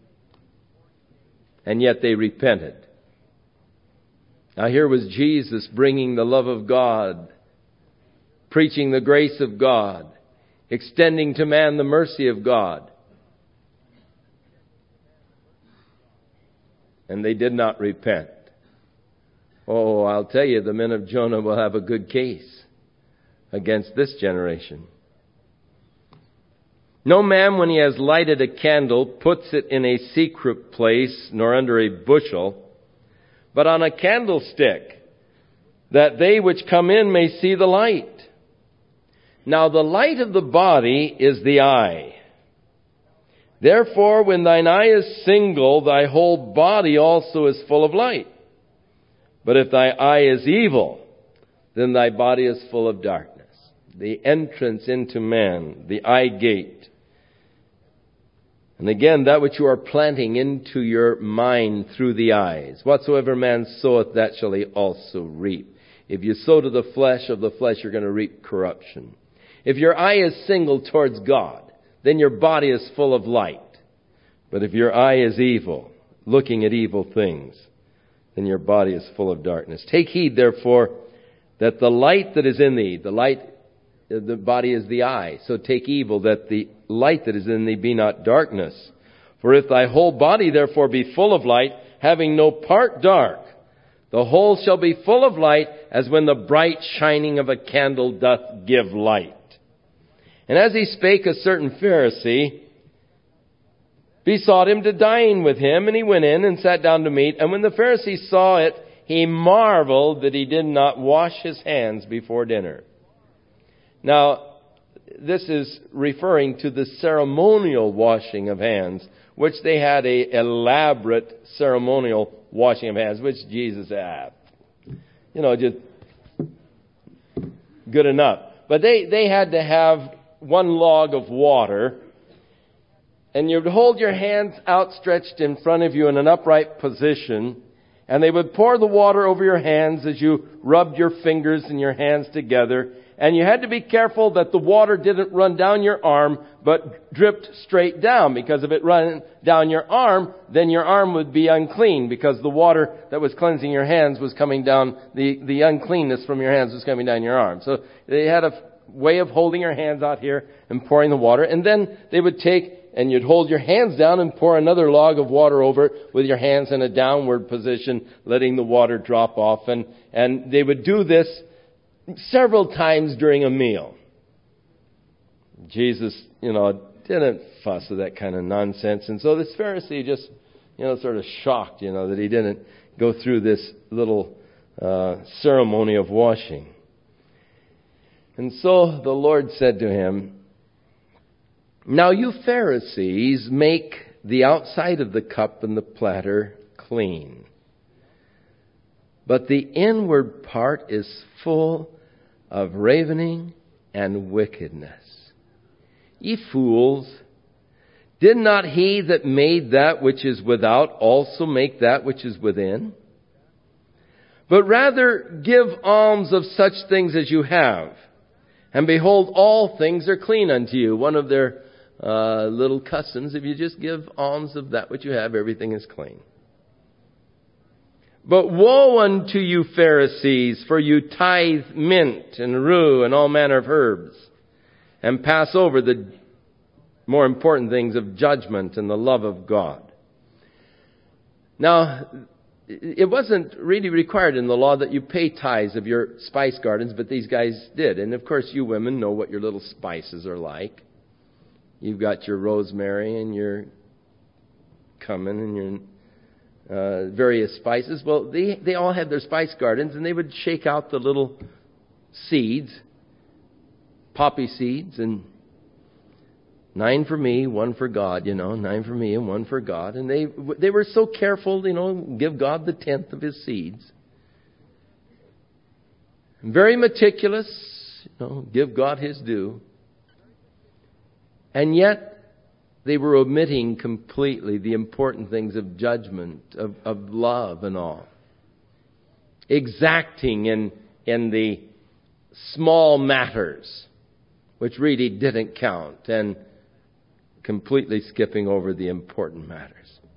And yet they repented. Now here was Jesus bringing the love of God, preaching the grace of God, extending to man the mercy of God. And they did not repent. Oh, I'll tell you, the men of Jonah will have a good case against this generation. No man, when he has lighted a candle, puts it in a secret place, nor under a bushel, but on a candlestick, that they which come in may see the light. Now the light of the body is the eye. Therefore, when thine eye is single, thy whole body also is full of light. But if thy eye is evil, then thy body is full of darkness. The entrance into man, the eye gate. And again, that which you are planting into your mind through the eyes. Whatsoever man soweth, that shall he also reap. If you sow to the flesh, of the flesh you're going to reap corruption. If your eye is single towards God, then your body is full of light. But if your eye is evil, looking at evil things, then your body is full of darkness. Take heed, therefore, that the light that is in thee, the body is the eye, so take evil that the light that is in thee be not darkness. For if thy whole body therefore be full of light, having no part dark, the whole shall be full of light, as when the bright shining of a candle doth give light. And as he spake, a certain Pharisee besought him to dine with him, and he went in and sat down to meat. And when the Pharisee saw it, he marveled that he did not wash his hands before dinner. Now, this is referring to the ceremonial washing of hands, which they had a elaborate ceremonial washing of hands, which Jesus had. Just good enough. But they had to have one log of water, and you'd hold your hands outstretched in front of you in an upright position, and they would pour the water over your hands as you rubbed your fingers and your hands together. And you had to be careful that the water didn't run down your arm, but dripped straight down. Because if it ran down your arm, then your arm would be unclean, because the water that was cleansing your hands was coming down, the uncleanness from your hands was coming down your arm. So they had a way of holding your hands out here and pouring the water. And then they would take, and you'd hold your hands down and pour another log of water over it with your hands in a downward position, letting the water drop off. And they would do this several times during a meal. Jesus, didn't fuss with that kind of nonsense. And so this Pharisee just, sort of shocked, that he didn't go through this little ceremony of washing. And so the Lord said to him, now you Pharisees make the outside of the cup and the platter clean, but the inward part is full of ravening and wickedness. Ye fools, did not he that made that which is without also make that which is within? But rather give alms of such things as you have, and behold, all things are clean unto you. One of their little customs, if you just give alms of that which you have, everything is clean. But woe unto you, Pharisees, for you tithe mint and rue and all manner of herbs, and pass over the more important things of judgment and the love of God. Now, it wasn't really required in the law that you pay tithes of your spice gardens, but these guys did. And of course, you women know what your little spices are like. You've got your rosemary and your cumin and your various spices. Well, they all had their spice gardens, and they would shake out the little seeds, poppy seeds, and 9 for me, 1 for God, 9 for me and 1 for God. And they were so careful, give God the 10th of his seeds. Very meticulous, give God his due. And yet, they were omitting completely the important things of judgment, of love and all. Exacting in the small matters, which really didn't count, and completely skipping over the important matters.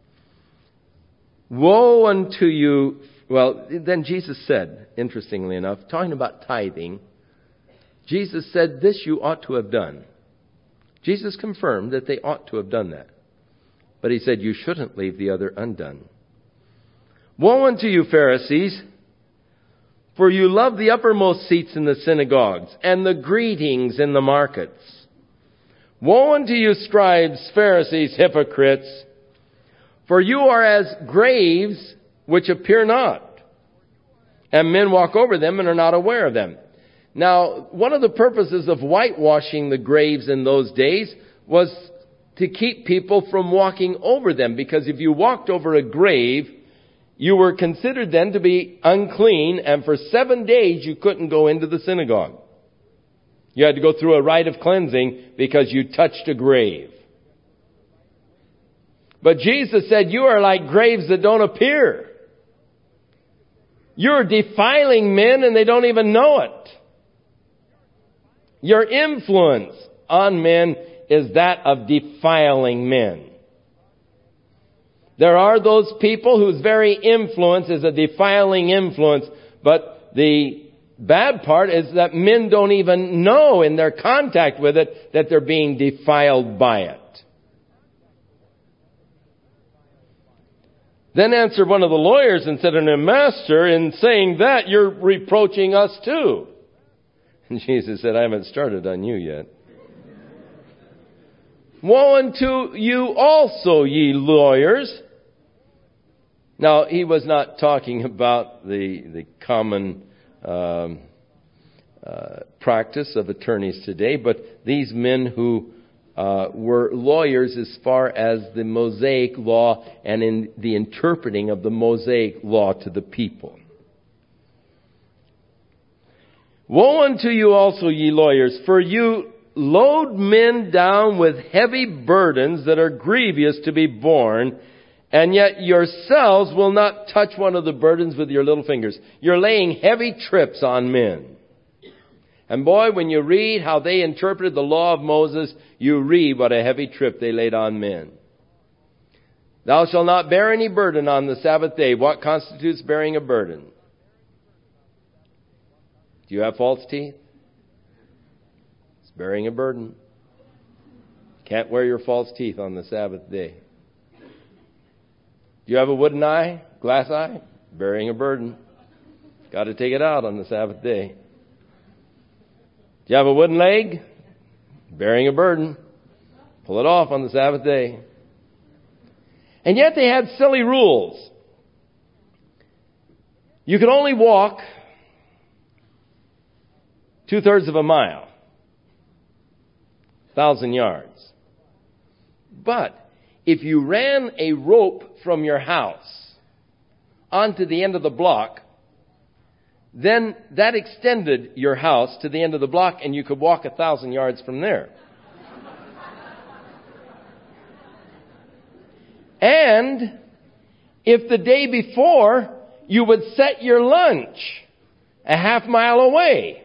Woe unto you. Well, then Jesus said, interestingly enough, talking about tithing, Jesus said, this you ought to have done. Jesus confirmed that they ought to have done that. But he said, you shouldn't leave the other undone. Woe unto you, Pharisees, for you love the uppermost seats in the synagogues and the greetings in the markets. Woe unto you, scribes, Pharisees, hypocrites, for you are as graves which appear not, and men walk over them and are not aware of them. Now, one of the purposes of whitewashing the graves in those days was to keep people from walking over them, because if you walked over a grave, you were considered then to be unclean, and for 7 days you couldn't go into the synagogue. You had to go through a rite of cleansing because you touched a grave. But Jesus said, you are like graves that don't appear. You're defiling men and they don't even know it. Your influence on men is that of defiling men. There are those people whose very influence is a defiling influence, but the bad part is that men don't even know in their contact with it that they're being defiled by it. Then answered one of the lawyers and said unto him, Master, in saying that, you're reproaching us too. And Jesus said, I haven't started on you yet. Woe unto you also, ye lawyers. Now, he was not talking about the common practice of attorneys today, but these men who were lawyers as far as the Mosaic law and in the interpreting of the Mosaic law to the people. Woe unto you also, ye lawyers, for you load men down with heavy burdens that are grievous to be borne, and yet yourselves will not touch one of the burdens with your little fingers. You're laying heavy trips on men. And boy, when you read how they interpreted the law of Moses, you read what a heavy trip they laid on men. Thou shalt not bear any burden on the Sabbath day. What constitutes bearing a burden? Do you have false teeth? It's bearing a burden. Can't wear your false teeth on the Sabbath day. Do you have a wooden eye? Glass eye? Bearing a burden. Got to take it out on the Sabbath day. Do you have a wooden leg? Bearing a burden. Pull it off on the Sabbath day. And yet they had silly rules. You could only walk 2/3 of a mile. 1,000 yards. But if you ran a rope from your house onto the end of the block, then that extended your house to the end of the block and you could walk 1,000 yards from there. And if the day before you would set your lunch a half mile away,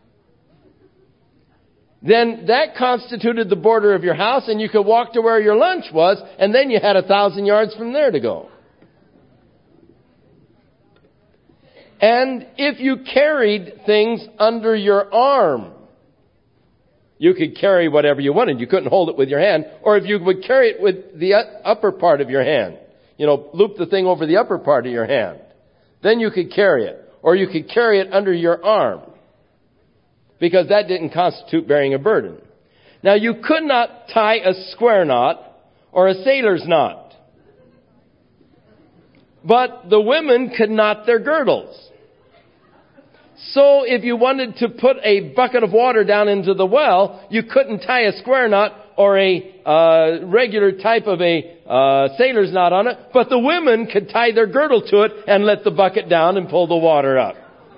then that constituted the border of your house and you could walk to where your lunch was, and then you had 1,000 yards from there to go. And if you carried things under your arm, you could carry whatever you wanted. You couldn't hold it with your hand. Or if you would carry it with the upper part of your hand, loop the thing over the upper part of your hand, then you could carry it. Or you could carry it under your arm, because that didn't constitute bearing a burden. Now, you could not tie a square knot or a sailor's knot. But the women could knot their girdles. So if you wanted to put a bucket of water down into the well, you couldn't tie a square knot or a regular type of a sailor's knot on it, but the women could tie their girdle to it and let the bucket down and pull the water up.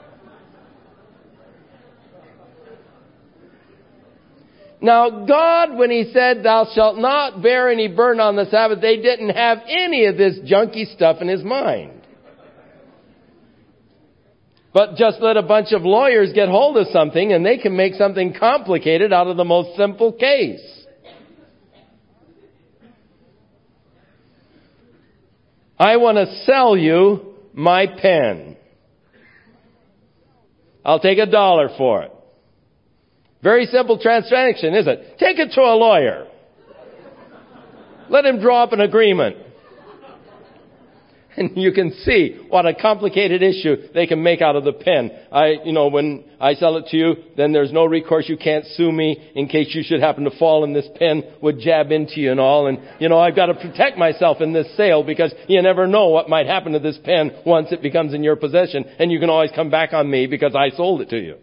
Now, God, when He said, thou shalt not bear any burden on the Sabbath day, didn't have any of this junky stuff in His mind. But just let a bunch of lawyers get hold of something and they can make something complicated out of the most simple case. I want to sell you my pen. I'll take $1 for it. Very simple transaction, isn't it? Take it to a lawyer. Let him draw up an agreement. And you can see what a complicated issue they can make out of the pen. When I sell it to you, then there's no recourse. You can't sue me in case you should happen to fall and this pen would jab into you and all. And, I've got to protect myself in this sale because you never know what might happen to this pen once it becomes in your possession. And you can always come back on me because I sold it to you.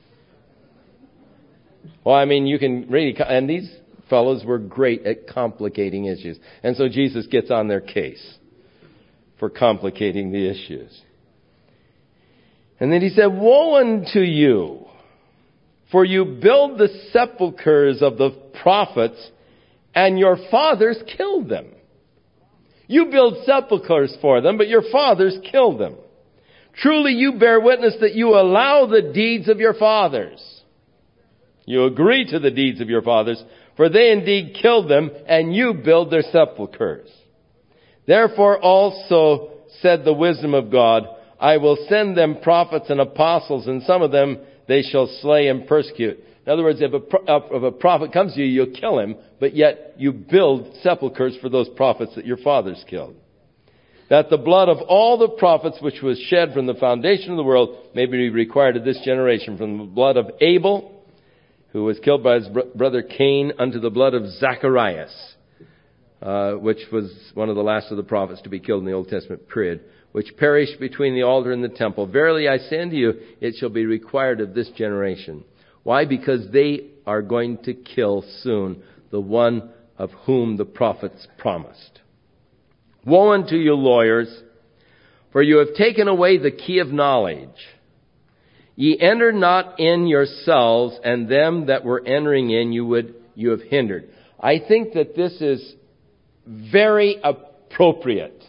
Well, you can really, and these fellows were great at complicating issues. And so Jesus gets on their case for complicating the issues. And then he said, "Woe unto you, for you build the sepulchres of the prophets, and your fathers killed them." You build sepulchres for them, but your fathers killed them. Truly you bear witness that you allow the deeds of your fathers. You agree to the deeds of your fathers, for they indeed killed them, and you build their sepulchres. Therefore also said the wisdom of God, I will send them prophets and apostles, and some of them they shall slay and persecute. In other words, if a prophet comes to you, you'll kill him, but yet you build sepulchres for those prophets that your fathers killed. That the blood of all the prophets which was shed from the foundation of the world may be required of this generation, from the blood of Abel, who was killed by his brother Cain, unto the blood of Zacharias, which was one of the last of the prophets to be killed in the Old Testament period, which perished between the altar and the temple. Verily I say unto you, it shall be required of this generation. Why? Because they are going to kill soon the one of whom the prophets promised. Woe unto you, lawyers, for you have taken away the key of knowledge. Ye enter not in yourselves, and them that were entering in you have hindered. I think that this is very appropriate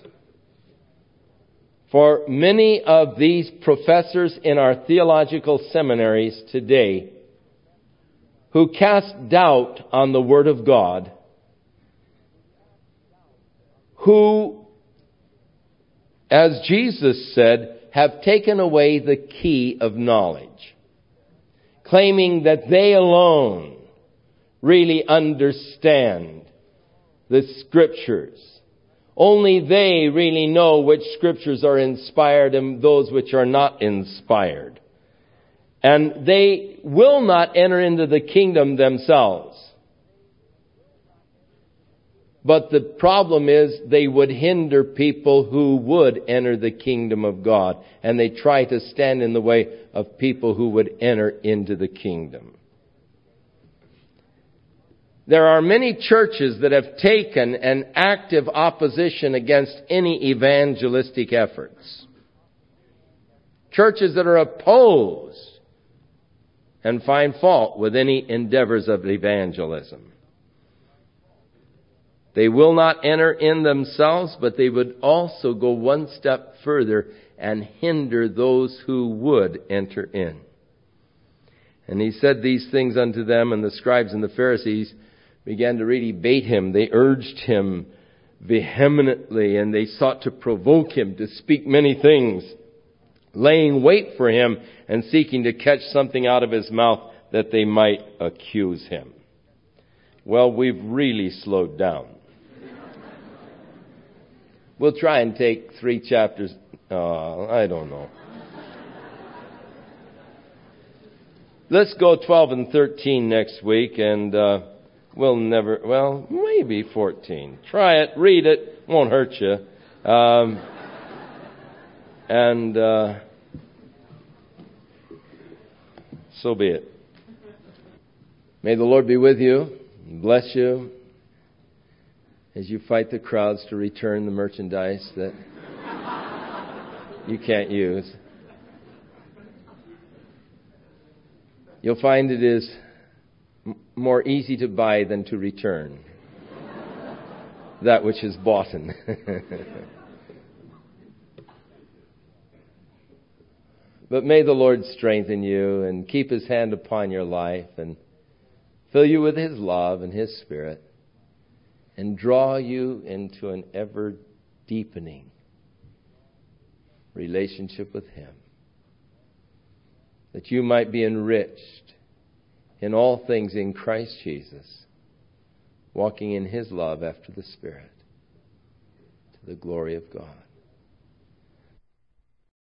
for many of these professors in our theological seminaries today who cast doubt on the Word of God, who, as Jesus said, have taken away the key of knowledge, claiming that they alone really understand the Scriptures. Only they really know which Scriptures are inspired and those which are not inspired. And they will not enter into the kingdom themselves. But the problem is they would hinder people who would enter the kingdom of God. And they try to stand in the way of people who would enter into the kingdom. There are many churches that have taken an active opposition against any evangelistic efforts. Churches that are opposed and find fault with any endeavors of evangelism. They will not enter in themselves, but they would also go one step further and hinder those who would enter in. And he said these things unto them, and the scribes and the Pharisees began to really bait him. They urged him vehemently, and they sought to provoke him to speak many things, laying wait for him and seeking to catch something out of his mouth that they might accuse him. Well, we've really slowed down. We'll try and take 3 chapters. I don't know. Let's go 12 and 13 next week, and maybe 14. Try it, read it, won't hurt you. So be it. May the Lord be with you and bless you as you fight the crowds to return the merchandise that you can't use. You'll find it is more easy to buy than to return that which is bought. But may the Lord strengthen you and keep His hand upon your life and fill you with His love and His Spirit and draw you into an ever deepening relationship with Him, that you might be enriched in all things in Christ Jesus, walking in His love after the Spirit, to the glory of God.